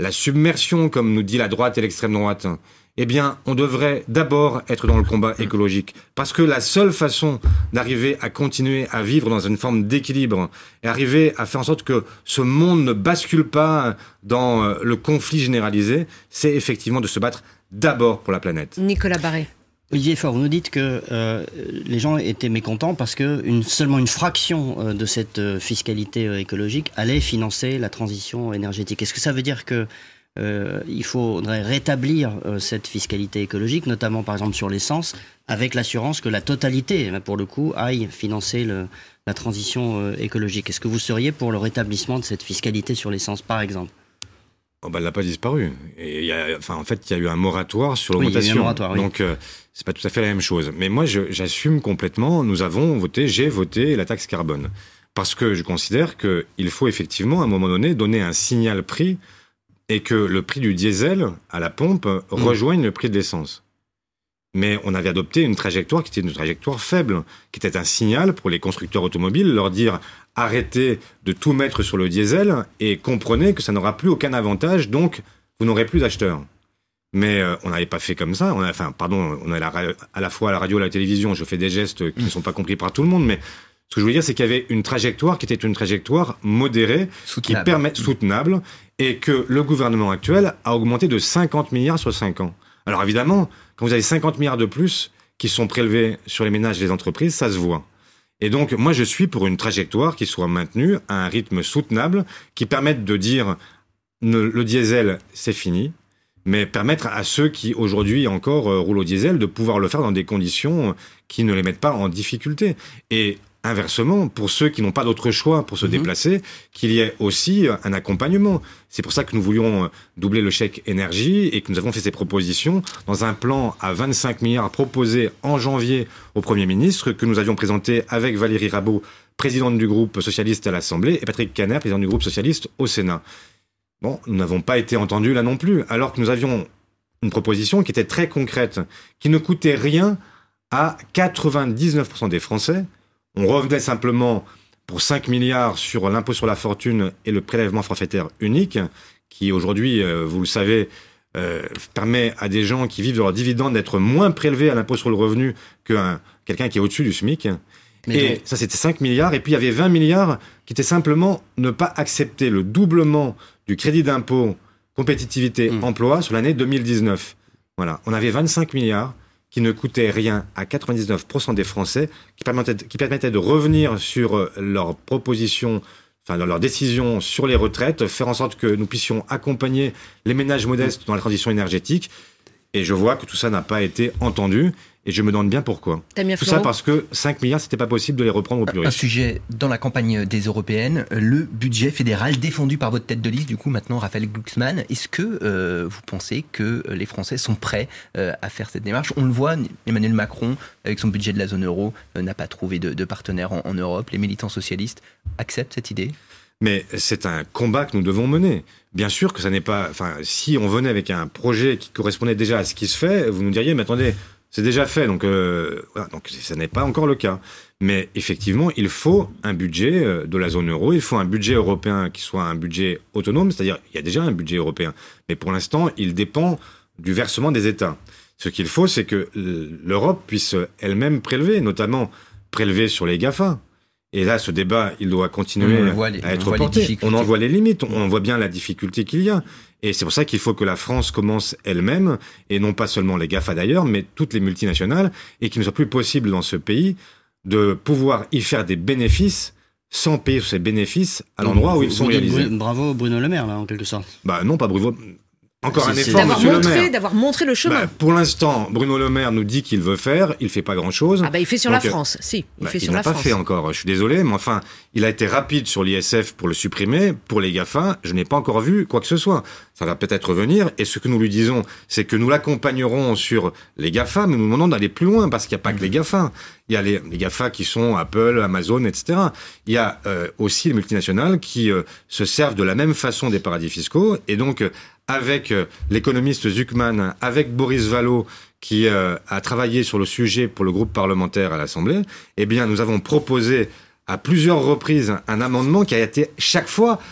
D: la submersion, comme nous dit la droite et l'extrême droite, eh bien, on devrait d'abord être dans le combat écologique. Parce que la seule façon d'arriver à continuer à vivre dans une forme d'équilibre et arriver à faire en sorte que ce monde ne bascule pas dans le conflit généralisé, c'est effectivement de se battre d'abord pour la planète.
C: Nicolas Barré.
E: Olivier Faure, vous nous dites que euh, les gens étaient mécontents parce que une, seulement une fraction euh, de cette euh, fiscalité euh, écologique allait financer la transition énergétique. Est-ce que ça veut dire que euh, il faudrait rétablir euh, cette fiscalité écologique, notamment par exemple sur l'essence, avec l'assurance que la totalité, pour le coup, aille financer le, la transition euh, écologique? Est-ce que vous seriez pour le rétablissement de cette fiscalité sur l'essence, par exemple?
D: Oh bah, elle n'a pas disparu. Et y a, enfin, en fait, il y a eu un moratoire sur
E: oui,
D: l'augmentation.
E: Il y a eu un moratoire, oui.
D: Donc, euh, c'est pas tout à fait la même chose. Mais moi, je, j'assume complètement. Nous avons voté, j'ai voté la taxe carbone. Parce que je considère qu'il faut effectivement, à un moment donné, donner un signal prix et que le prix du diesel à la pompe mmh. rejoigne le prix de l'essence. Mais on avait adopté une trajectoire qui était une trajectoire faible, qui était un signal pour les constructeurs automobiles, leur dire arrêtez de tout mettre sur le diesel et comprenez que ça n'aura plus aucun avantage, donc vous n'aurez plus d'acheteurs. Mais euh, on n'avait pas fait comme ça. On a, enfin, pardon, on a la, à la fois à la radio et à la télévision, je fais des gestes qui mmh. ne sont pas compris par tout le monde, mais ce que je voulais dire, c'est qu'il y avait une trajectoire qui était une trajectoire modérée, soutenable. qui permet soutenable, et que le gouvernement actuel a augmenté de cinquante milliards sur cinq ans. Alors évidemment, quand vous avez cinquante milliards de plus qui sont prélevés sur les ménages et les entreprises, ça se voit. Et donc, moi, je suis pour une trajectoire qui soit maintenue à un rythme soutenable, qui permette de dire ne, le diesel, c'est fini, mais permettre à ceux qui, aujourd'hui encore, euh, roulent au diesel de pouvoir le faire dans des conditions qui ne les mettent pas en difficulté. Et inversement, pour ceux qui n'ont pas d'autre choix pour se mmh. déplacer, qu'il y ait aussi un accompagnement. C'est pour ça que nous voulions doubler le chèque énergie et que nous avons fait ces propositions dans un plan à vingt-cinq milliards proposé en janvier au Premier ministre, que nous avions présenté avec Valérie Rabault, présidente du groupe socialiste à l'Assemblée, et Patrick Kanner, président du groupe socialiste au Sénat. Bon, nous n'avons pas été entendus là non plus, alors que nous avions une proposition qui était très concrète, qui ne coûtait rien à quatre-vingt-dix-neuf pour cent des Français. On revenait simplement pour cinq milliards sur l'impôt sur la fortune et le prélèvement forfaitaire unique, qui aujourd'hui, euh, vous le savez, euh, permet à des gens qui vivent de leurs dividendes d'être moins prélevés à l'impôt sur le revenu que un, quelqu'un qui est au-dessus du SMIC. Mais et donc... ça, c'était cinq milliards. Et puis, il y avait vingt milliards qui étaient simplement ne pas accepter le doublement du crédit d'impôt compétitivité mmh. emploi sur l'année deux mille dix-neuf. Voilà. On avait vingt-cinq milliards qui ne coûtait rien à quatre-vingt-dix-neuf pour cent des Français, qui permettaient, qui permettaient de revenir sur leurs propositions, enfin leurs décisions sur les retraites, faire en sorte que nous puissions accompagner les ménages modestes dans la transition énergétique. Et je vois que tout ça n'a pas été entendu. Et je me demande bien pourquoi.
C: Damien
D: Tout
C: Florent.
D: ça parce que cinq milliards, c'était pas possible de les reprendre aux plus riches.
F: Un sujet dans la campagne des européennes, le budget fédéral défendu par votre tête de liste, du coup maintenant Raphaël Glucksmann. Est-ce que euh, vous pensez que les Français sont prêts euh, à faire cette démarche? On le voit, Emmanuel Macron, avec son budget de la zone euro, euh, n'a pas trouvé de, de partenaire en, en Europe. Les militants socialistes acceptent cette idée?
D: Mais c'est un combat que nous devons mener. Bien sûr que ça n'est pas... Enfin, si on venait avec un projet qui correspondait déjà à ce qui se fait, vous nous diriez, mais attendez... C'est déjà fait, donc, euh, voilà, donc ça n'est pas encore le cas. Mais effectivement, il faut un budget de la zone euro, il faut un budget européen qui soit un budget autonome, c'est-à-dire il y a déjà un budget européen, mais pour l'instant, il dépend du versement des États. Ce qu'il faut, c'est que l'Europe puisse elle-même prélever, notamment prélever sur les GAFA. Et là, ce débat, il doit continuer les, à être porté. On en voit les limites, on voit bien la difficulté qu'il y a. Et c'est pour ça qu'il faut que la France commence elle-même, et non pas seulement les GAFA d'ailleurs, mais toutes les multinationales, et qu'il ne soit plus possible dans ce pays de pouvoir y faire des bénéfices sans payer ces bénéfices à l'endroit où ils sont réalisés.
E: Bravo Bruno Le Maire, là, en quelque sorte.
D: Bah non, pas Bruno. Encore
E: c'est,
D: un effort,
C: d'avoir
D: monsieur
C: montré,
D: Le Maire.
C: D'avoir montré le chemin.
D: Bah, pour l'instant, Bruno Le Maire nous dit qu'il veut faire, il fait pas grand-chose.
C: Ah bah il fait sur
D: Donc,
C: la France, si. Il
D: bah,
C: fait
D: il
C: sur
D: n'a
C: la
D: pas
C: France.
D: fait encore, je suis désolé, mais enfin, il a été rapide sur l'I S F pour le supprimer. Pour les GAFA, je n'ai pas encore vu quoi que ce soit. Ça va peut-être venir, et ce que nous lui disons, c'est que nous l'accompagnerons sur les GAFA, mais nous demandons d'aller plus loin, parce qu'il n'y a pas que les GAFA. Il y a les, les GAFA qui sont Apple, Amazon, et cetera. Il y a euh, aussi les multinationales qui euh, se servent de la même façon des paradis fiscaux, et donc euh, avec euh, l'économiste Zuckman, avec Boris Vallaud, qui euh, a travaillé sur le sujet pour le groupe parlementaire à l'Assemblée, eh bien, nous avons proposé à plusieurs reprises un amendement qui a été chaque fois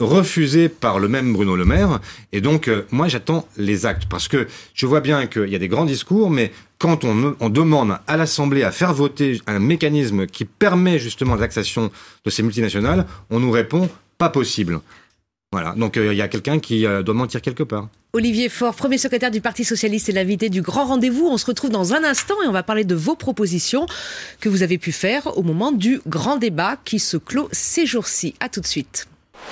D: refusé par le même Bruno Le Maire. Et donc, euh, moi, j'attends les actes. Parce que je vois bien qu'il y a des grands discours, mais quand on, on demande à l'Assemblée à faire voter un mécanisme qui permet justement la taxation de ces multinationales, on nous répond « pas possible ». Voilà, donc il euh, y a quelqu'un qui euh, doit mentir quelque part.
C: Olivier Faure, premier secrétaire du Parti Socialiste et l'invité du Grand Rendez-vous. On se retrouve dans un instant et on va parler de vos propositions que vous avez pu faire au moment du grand débat qui se clôt ces jours-ci. À tout de suite.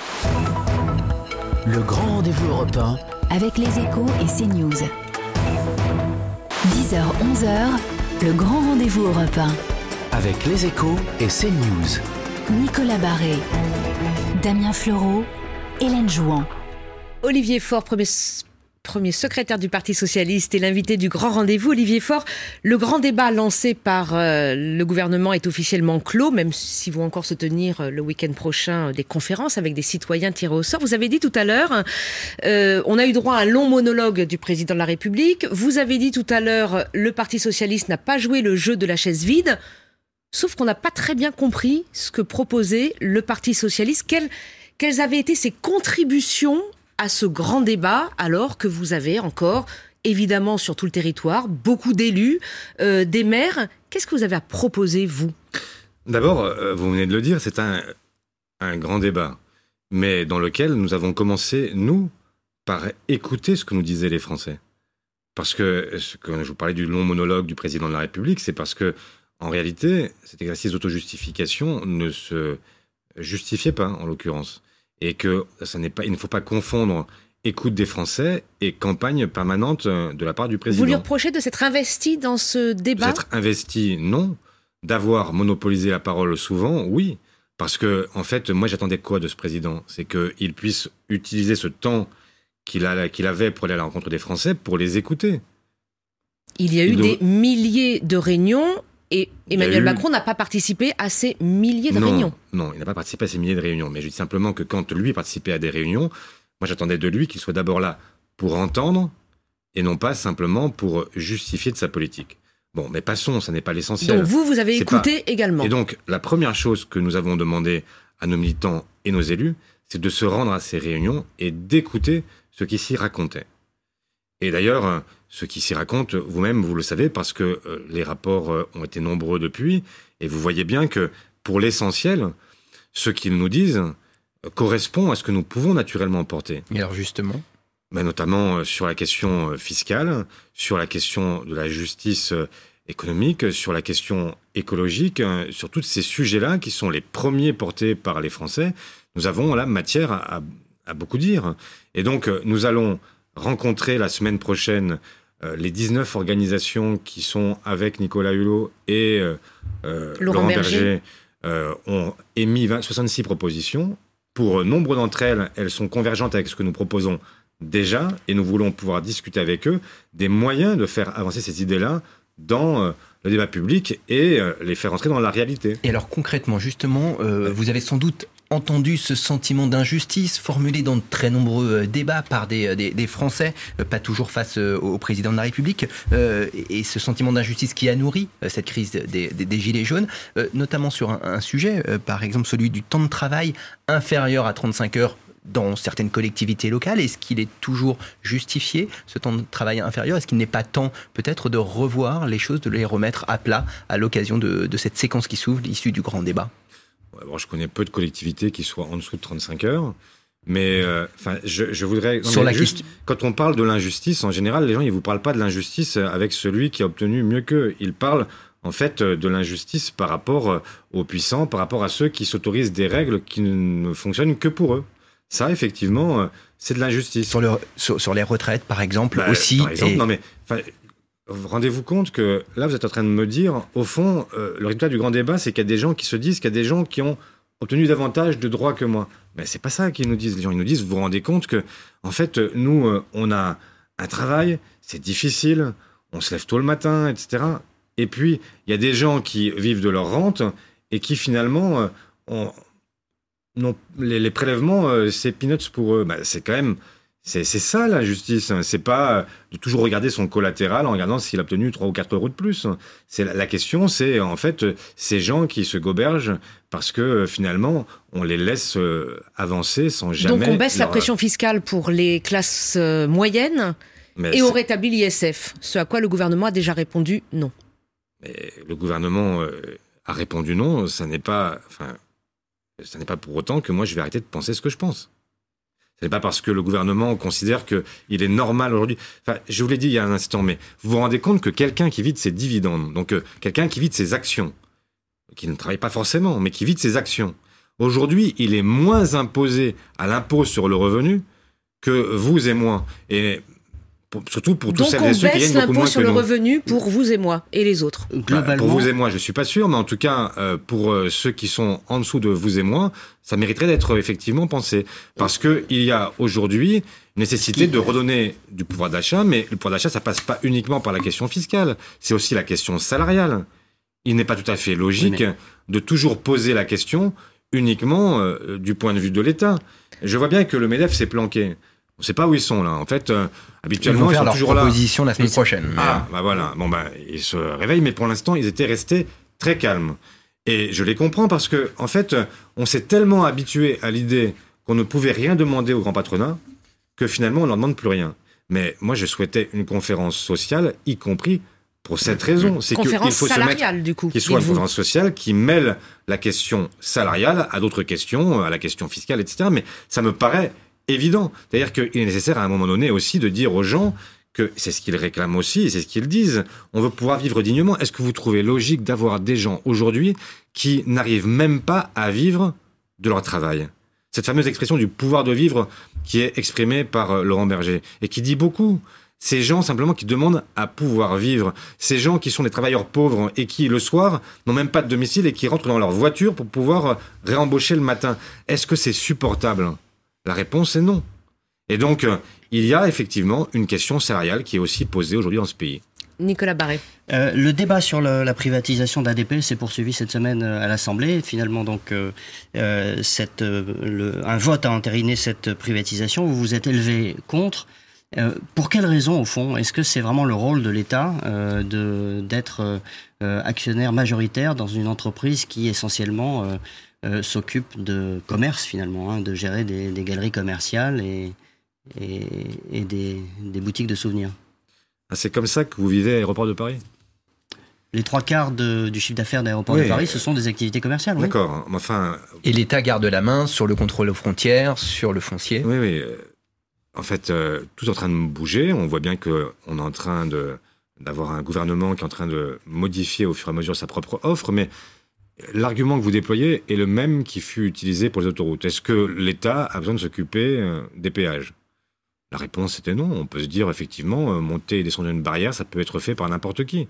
B: Le Grand Rendez-vous européen
A: avec les Échos et CNews. dix heures onze heures, le Grand Rendez-vous européen.
B: avec les Échos et CNews.
A: Nicolas Barré, Damien Fleureau, Hélène Jouan.
C: Olivier Faure, premier, premier secrétaire du Parti Socialiste et l'invité du Grand Rendez-vous. Olivier Faure, le grand débat lancé par euh, le gouvernement est officiellement clos, même s'il va encore se tenir euh, le week-end prochain euh, des conférences avec des citoyens tirés au sort. Vous avez dit tout à l'heure, euh, on a eu droit à un long monologue du président de la République. Vous avez dit tout à l'heure, le Parti Socialiste n'a pas joué le jeu de la chaise vide, sauf qu'on n'a pas très bien compris ce que proposait le Parti Socialiste. Quelles, quelles avaient été ses contributions à ce grand débat, alors que vous avez encore, évidemment sur tout le territoire, beaucoup d'élus, euh, des maires. Qu'est-ce que vous avez à proposer, vous ?
D: D'abord, euh, vous venez de le dire, c'est un, un grand débat, mais dans lequel nous avons commencé, nous, par écouter ce que nous disaient les Français. Parce que, ce que je vous parlais du long monologue du président de la République, c'est parce que, en réalité, cet exercice d'autojustification ne se justifiait pas, en l'occurrence. Et que ça n'est pas, il ne faut pas confondre écoute des Français et campagne permanente de la part du président.
C: Vous lui reprochez de s'être investi dans ce débat ?
D: De s'être investi, non. D'avoir monopolisé la parole souvent, oui. Parce que, en fait, moi, j'attendais quoi de ce président ? C'est qu'il puisse utiliser ce temps qu'il a, qu'il avait pour aller à la rencontre des Français pour les écouter.
C: Il y a eu
D: Il
C: des
D: doit...
C: milliers de réunions. Et Emmanuel
D: eu...
C: Macron n'a pas participé à ces milliers de
D: non,
C: réunions.
D: Non, il n'a pas participé à ces milliers de réunions. Mais je dis simplement que quand lui participait à des réunions, moi j'attendais de lui qu'il soit d'abord là pour entendre et non pas simplement pour justifier de sa politique. Bon, mais passons, ça n'est pas l'essentiel.
C: Donc vous, vous avez
D: c'est
C: écouté
D: pas...
C: également.
D: Et donc, la première chose que nous avons demandé à nos militants et nos élus, c'est de se rendre à ces réunions et d'écouter ce qui s'y racontait. Et d'ailleurs, ce qui s'y raconte, vous-même, vous le savez, parce que euh, les rapports euh, ont été nombreux depuis, et vous voyez bien que, pour l'essentiel, ce qu'ils nous disent euh, correspond à ce que nous pouvons naturellement porter.
F: Et alors justement
D: ben, Notamment euh, sur la question euh, fiscale, sur la question de la justice euh, économique, sur la question écologique, euh, sur tous ces sujets-là qui sont les premiers portés par les Français, nous avons là matière à, à, à beaucoup dire. Et donc, euh, nous allons rencontrer la semaine prochaine euh, les dix-neuf organisations qui sont avec Nicolas Hulot et euh, euh,
C: Laurent,
D: Laurent
C: Berger,
D: Berger euh, ont émis vingt, soixante-six propositions. Pour nombre d'entre elles, elles sont convergentes avec ce que nous proposons déjà et nous voulons pouvoir discuter avec eux des moyens de faire avancer ces idées-là dans euh, le débat public et euh, les faire entrer dans la réalité.
F: Et alors concrètement, justement, euh, vous avez sans doute entendu ce sentiment d'injustice formulé dans de très nombreux débats par des, des, des Français, pas toujours face au président de la République, euh, et ce sentiment d'injustice qui a nourri cette crise des, des, des Gilets jaunes, euh, notamment sur un, un sujet, euh, par exemple celui du temps de travail inférieur à trente-cinq heures dans certaines collectivités locales. Est-ce qu'il est toujours justifié, ce temps de travail inférieur ? Est-ce qu'il n'est pas temps peut-être de revoir les choses, de les remettre à plat à l'occasion de, de cette séquence qui s'ouvre, issue du grand débat ?
D: Bon, je connais peu de collectivités qui soient en dessous de trente-cinq heures, mais euh, je, je voudrais... Non,
F: Sur la
D: juste,
F: question...
D: Quand on parle de l'injustice, en général, les gens, ils ne vous parlent pas de l'injustice avec celui qui a obtenu mieux qu'eux. Ils parlent, en fait, de l'injustice par rapport aux puissants, par rapport à ceux qui s'autorisent des règles qui ne fonctionnent que pour eux. Ça, effectivement, c'est de l'injustice.
F: Sur, le, sur, sur les retraites, par exemple, bah, aussi...
D: Par exemple,
F: et...
D: non mais... Rendez-vous compte que là, vous êtes en train de me dire, au fond, euh, le résultat du grand débat, c'est qu'il y a des gens qui se disent qu'il y a des gens qui ont obtenu davantage de droits que moi. Mais c'est pas ça qu'ils nous disent. Les gens, ils nous disent, vous vous rendez compte que, en fait, nous, euh, on a un travail, c'est difficile, on se lève tôt le matin, et cetera. Et puis, il y a des gens qui vivent de leur rente et qui, finalement, euh, ont, ont les, les prélèvements, euh, c'est peanuts pour eux. Bah, c'est quand même... C'est, c'est ça la justice. C'est pas de toujours regarder son collatéral en regardant s'il a obtenu trois ou quatre euros de plus. C'est la, la question, c'est en fait ces gens qui se gobergent parce que finalement on les laisse avancer sans jamais.
C: Donc on baisse
D: leur...
C: la pression fiscale pour les classes euh, moyennes
D: Mais
C: et
D: c'est...
C: on rétablit l'I S F. Ce à quoi le gouvernement a déjà répondu non.
D: Mais le gouvernement euh, a répondu non. Ça n'est pas, enfin, ça n'est pas pour autant que moi je vais arrêter de penser ce que je pense. Ce n'est pas parce que le gouvernement considère qu'il est normal aujourd'hui. Enfin, je vous l'ai dit il y a un instant, mais vous vous rendez compte que quelqu'un qui vit de ses dividendes, donc euh, quelqu'un qui vit de ses actions, qui ne travaille pas forcément, mais qui vit de ses actions, aujourd'hui, il est moins imposé à l'impôt sur le revenu que vous et moi. Et pour, surtout pour tous celles et ceux qui gagnent beaucoup moins que nous.
C: Donc on baisse l'impôt sur le revenu pour vous et moi et les autres.
D: Globalement, bah, pour vous et moi, je suis pas sûr, mais en tout cas, euh, pour euh, ceux qui sont en dessous de vous et moi, ça mériterait d'être euh, effectivement pensé. Parce que il y a aujourd'hui nécessité de redonner du pouvoir d'achat, mais le pouvoir d'achat, ça passe pas uniquement par la question fiscale, c'est aussi la question salariale. Il n'est pas tout à fait logique oui, mais... de toujours poser la question uniquement euh, du point de vue de l'État. Je vois bien que le MEDEF s'est planqué. On ne sait pas où ils sont là. En fait, euh, habituellement, ils,
F: ils
D: sont
F: leur
D: toujours là.
F: Proposition la semaine prochaine. Mais...
D: Ah, bah voilà. Bon bah ils se réveillent, mais pour l'instant, ils étaient restés très calmes. Et je les comprends parce que, en fait, on s'est tellement habitué à l'idée qu'on ne pouvait rien demander au grand patronat que finalement, on leur demande plus rien. Mais moi, je souhaitais une conférence sociale, y compris pour cette raison. C'est
C: conférence
D: qu'il faut
C: salariale,
D: se mettre,
C: du coup.
D: Qu'il soit une conférence sociale qui mêle la question salariale à d'autres questions, à la question fiscale, et cetera. Mais ça me paraît évident. C'est-à-dire qu'il est nécessaire à un moment donné aussi de dire aux gens que c'est ce qu'ils réclament aussi, et c'est ce qu'ils disent. On veut pouvoir vivre dignement. Est-ce que vous trouvez logique d'avoir des gens aujourd'hui qui n'arrivent même pas à vivre de leur travail ? Cette fameuse expression du pouvoir de vivre qui est exprimée par Laurent Berger et qui dit beaucoup. Ces gens simplement qui demandent à pouvoir vivre. Ces gens qui sont des travailleurs pauvres et qui, le soir, n'ont même pas de domicile et qui rentrent dans leur voiture pour pouvoir réembaucher le matin. Est-ce que c'est supportable ? La réponse est non. Et donc, il y a effectivement une question salariale qui est aussi posée aujourd'hui dans ce pays.
C: Nicolas Barré.
E: Euh, le débat sur le, la privatisation d'A D P s'est poursuivi cette semaine à l'Assemblée. Finalement, donc, euh, cette, le, un vote a entériné cette privatisation. Vous vous êtes élevé contre. Euh, pour quelles raisons, au fond ? Est-ce que c'est vraiment le rôle de l'État euh, de, d'être euh, actionnaire majoritaire dans une entreprise qui, essentiellement, euh, euh, s'occupe de commerce, finalement, hein, de gérer des, des galeries commerciales et, et, et des, des boutiques de souvenirs ?
D: Ah, c'est comme ça que vous vivez à Aéroport de Paris ?
E: Les trois quarts de, du chiffre d'affaires d'Aéroport oui, de Paris, ce sont des activités commerciales.
D: D'accord.
E: Oui.
D: Enfin...
F: Et l'État garde la main sur le contrôle aux frontières, sur le foncier.
D: Oui, oui. En fait, euh, tout est en train de bouger. On voit bien qu'on est en train de, d'avoir un gouvernement qui est en train de modifier au fur et à mesure sa propre offre. Mais l'argument que vous déployez est le même qui fut utilisé pour les autoroutes. Est-ce que l'État a besoin de s'occuper euh, des péages ? La réponse était non. On peut se dire, effectivement, euh, monter et descendre une barrière, ça peut être fait par n'importe qui.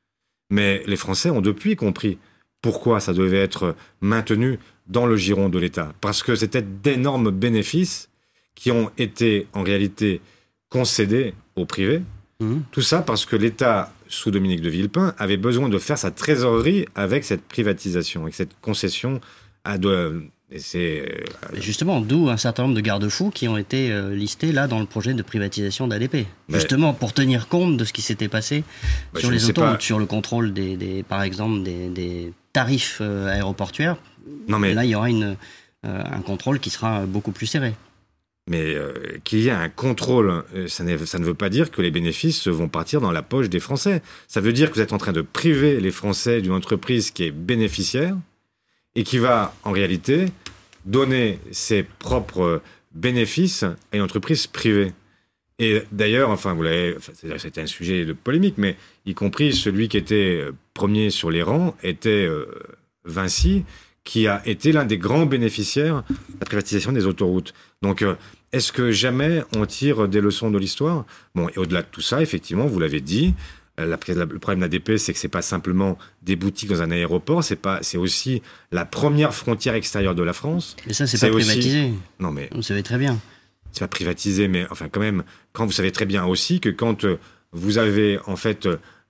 D: Mais les Français ont depuis compris pourquoi ça devait être maintenu dans le giron de l'État. Parce que c'était d'énormes bénéfices qui ont été en réalité concédés au privé. Mmh. Tout ça parce que l'État, sous Dominique de Villepin, avait besoin de faire sa trésorerie avec cette privatisation, avec cette concession à de... Et c'est...
E: Justement, d'où un certain nombre de garde-fous qui ont été euh, listés là dans le projet de privatisation d'A D P. Mais... Justement, pour tenir compte de ce qui s'était passé bah, sur les autoroutes, pas... sur le contrôle, des, des, par exemple, des, des tarifs euh, aéroportuaires. Non, mais... Là, il y aura une, euh, un contrôle qui sera beaucoup plus serré.
D: Mais euh, qu'il y ait un contrôle, ça, ça ne veut pas dire que les bénéfices vont partir dans la poche des Français. Ça veut dire que vous êtes en train de priver les Français d'une entreprise qui est bénéficiaire et qui va, en réalité, donner ses propres bénéfices à une entreprise privée. Et d'ailleurs, enfin, vous l'avez, enfin, c'était un sujet de polémique, mais y compris celui qui était premier sur les rangs était euh, Vinci, qui a été l'un des grands bénéficiaires de la privatisation des autoroutes. Donc, euh, est-ce que jamais on tire des leçons de l'histoire ? Bon, et au-delà de tout ça, effectivement, vous l'avez dit, la, la, le problème d'A D P, c'est que c'est pas simplement des boutiques dans un aéroport, c'est pas, c'est aussi la première frontière extérieure de la France.
E: Mais ça, c'est, c'est pas aussi... privatisé.
D: Non, mais
E: vous savez très bien.
D: C'est pas privatisé, mais enfin, quand même, quand vous savez très bien aussi que quand euh, vous avez en fait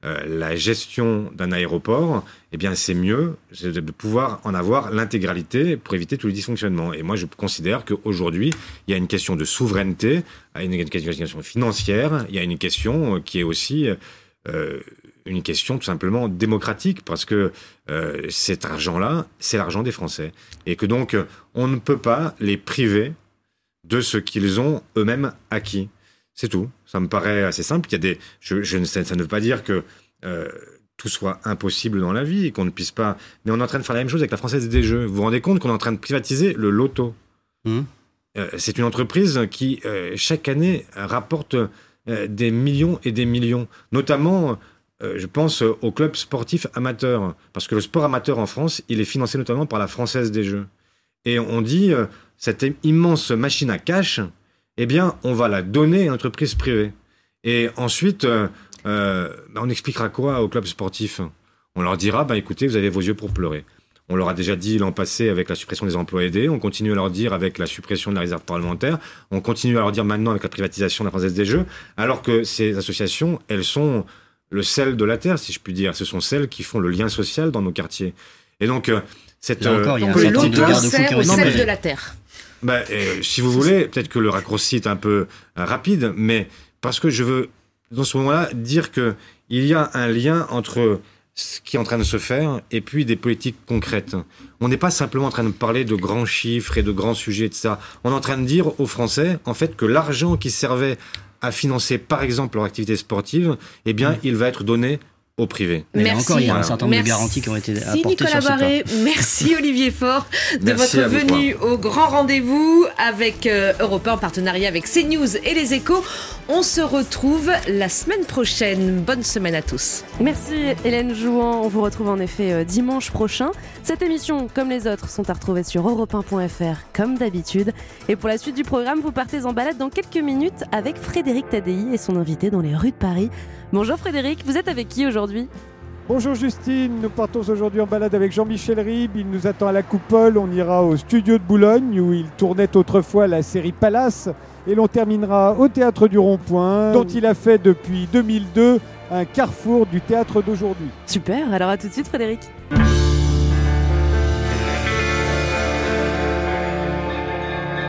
D: euh, la gestion d'un aéroport, eh bien, c'est mieux c'est de pouvoir en avoir l'intégralité pour éviter tous les dysfonctionnements. Et moi, je considère qu'aujourd'hui, il y a une question de souveraineté, il y a une question financière, il y a une question qui est aussi euh, une question tout simplement démocratique, parce que euh, cet argent-là, c'est l'argent des Français. Et que donc, on ne peut pas les priver de ce qu'ils ont eux-mêmes acquis. C'est tout. Ça me paraît assez simple. Il y a des, je, je ne sais, ça ne veut pas dire que euh, tout soit impossible dans la vie et qu'on ne puisse pas. Mais on est en train de faire la même chose avec la Française des Jeux. Vous vous rendez compte qu'on est en train de privatiser le loto. Mmh. Euh, c'est une entreprise qui, euh, chaque année, rapporte euh, des millions et des millions. Notamment, euh, je pense aux clubs sportifs amateurs. Parce que le sport amateur en France, il est financé notamment par la Française des Jeux. Et on dit, euh, cette immense machine à cash, eh bien, on va la donner à une entreprise privée. Et ensuite, euh, euh, bah on expliquera quoi aux clubs sportifs ? On leur dira, bah, écoutez, vous avez vos yeux pour pleurer. On leur a déjà dit l'an passé avec la suppression des emplois aidés. On continue à leur dire avec la suppression de la réserve parlementaire. On continue à leur dire maintenant avec la privatisation de la Française des Jeux. Alors que ces associations, elles sont le sel de la terre, si je puis dire. Ce sont celles qui font le lien social dans nos quartiers. Et donc, euh, cette...
E: Là encore, il y a un
C: certain
E: de garde-fou qui
C: au sel
E: mais...
C: de la terre.
D: Bah, euh, si vous voulez, peut-être que le raccourci est un peu euh, rapide, mais parce que je veux, dans ce moment-là, dire qu'il y a un lien entre ce qui est en train de se faire et puis des politiques concrètes. On n'est pas simplement en train de parler de grands chiffres et de grands sujets, et cetera. On est en train de dire aux Français, en fait, que l'argent qui servait à financer, par exemple, leur activité sportive, eh bien, mmh. il va être donné au privé.
E: Mais
C: merci.
E: encore, il y a un certain nombre
C: merci.
E: de garanties qui ont été apportées
C: Nicolas
E: sur ce
C: Barré,
E: point.
C: merci Olivier Faure de
D: Merci
C: votre
D: à vous
C: venue au grand rendez-vous avec euh, Europe un en partenariat avec CNews et Les Échos. On se retrouve la semaine prochaine. Bonne semaine à tous.
G: Merci Hélène Jouan. On vous retrouve en effet euh, dimanche prochain. Cette émission, comme les autres, sont à retrouver sur europe un point f r comme d'habitude. Et pour la suite du programme, vous partez en balade dans quelques minutes avec Frédéric Tadei et son invité dans les rues de Paris. Bonjour Frédéric, vous êtes avec qui aujourd'hui ?
H: Bonjour Justine, nous partons aujourd'hui en balade avec Jean-Michel Ribes. Il nous attend à la Coupole, on ira au studio de Boulogne où il tournait autrefois la série Palace. Et l'on terminera au Théâtre du Rond-Point, dont il a fait depuis deux mille deux un carrefour du théâtre d'aujourd'hui.
G: Super, alors à tout de suite Frédéric.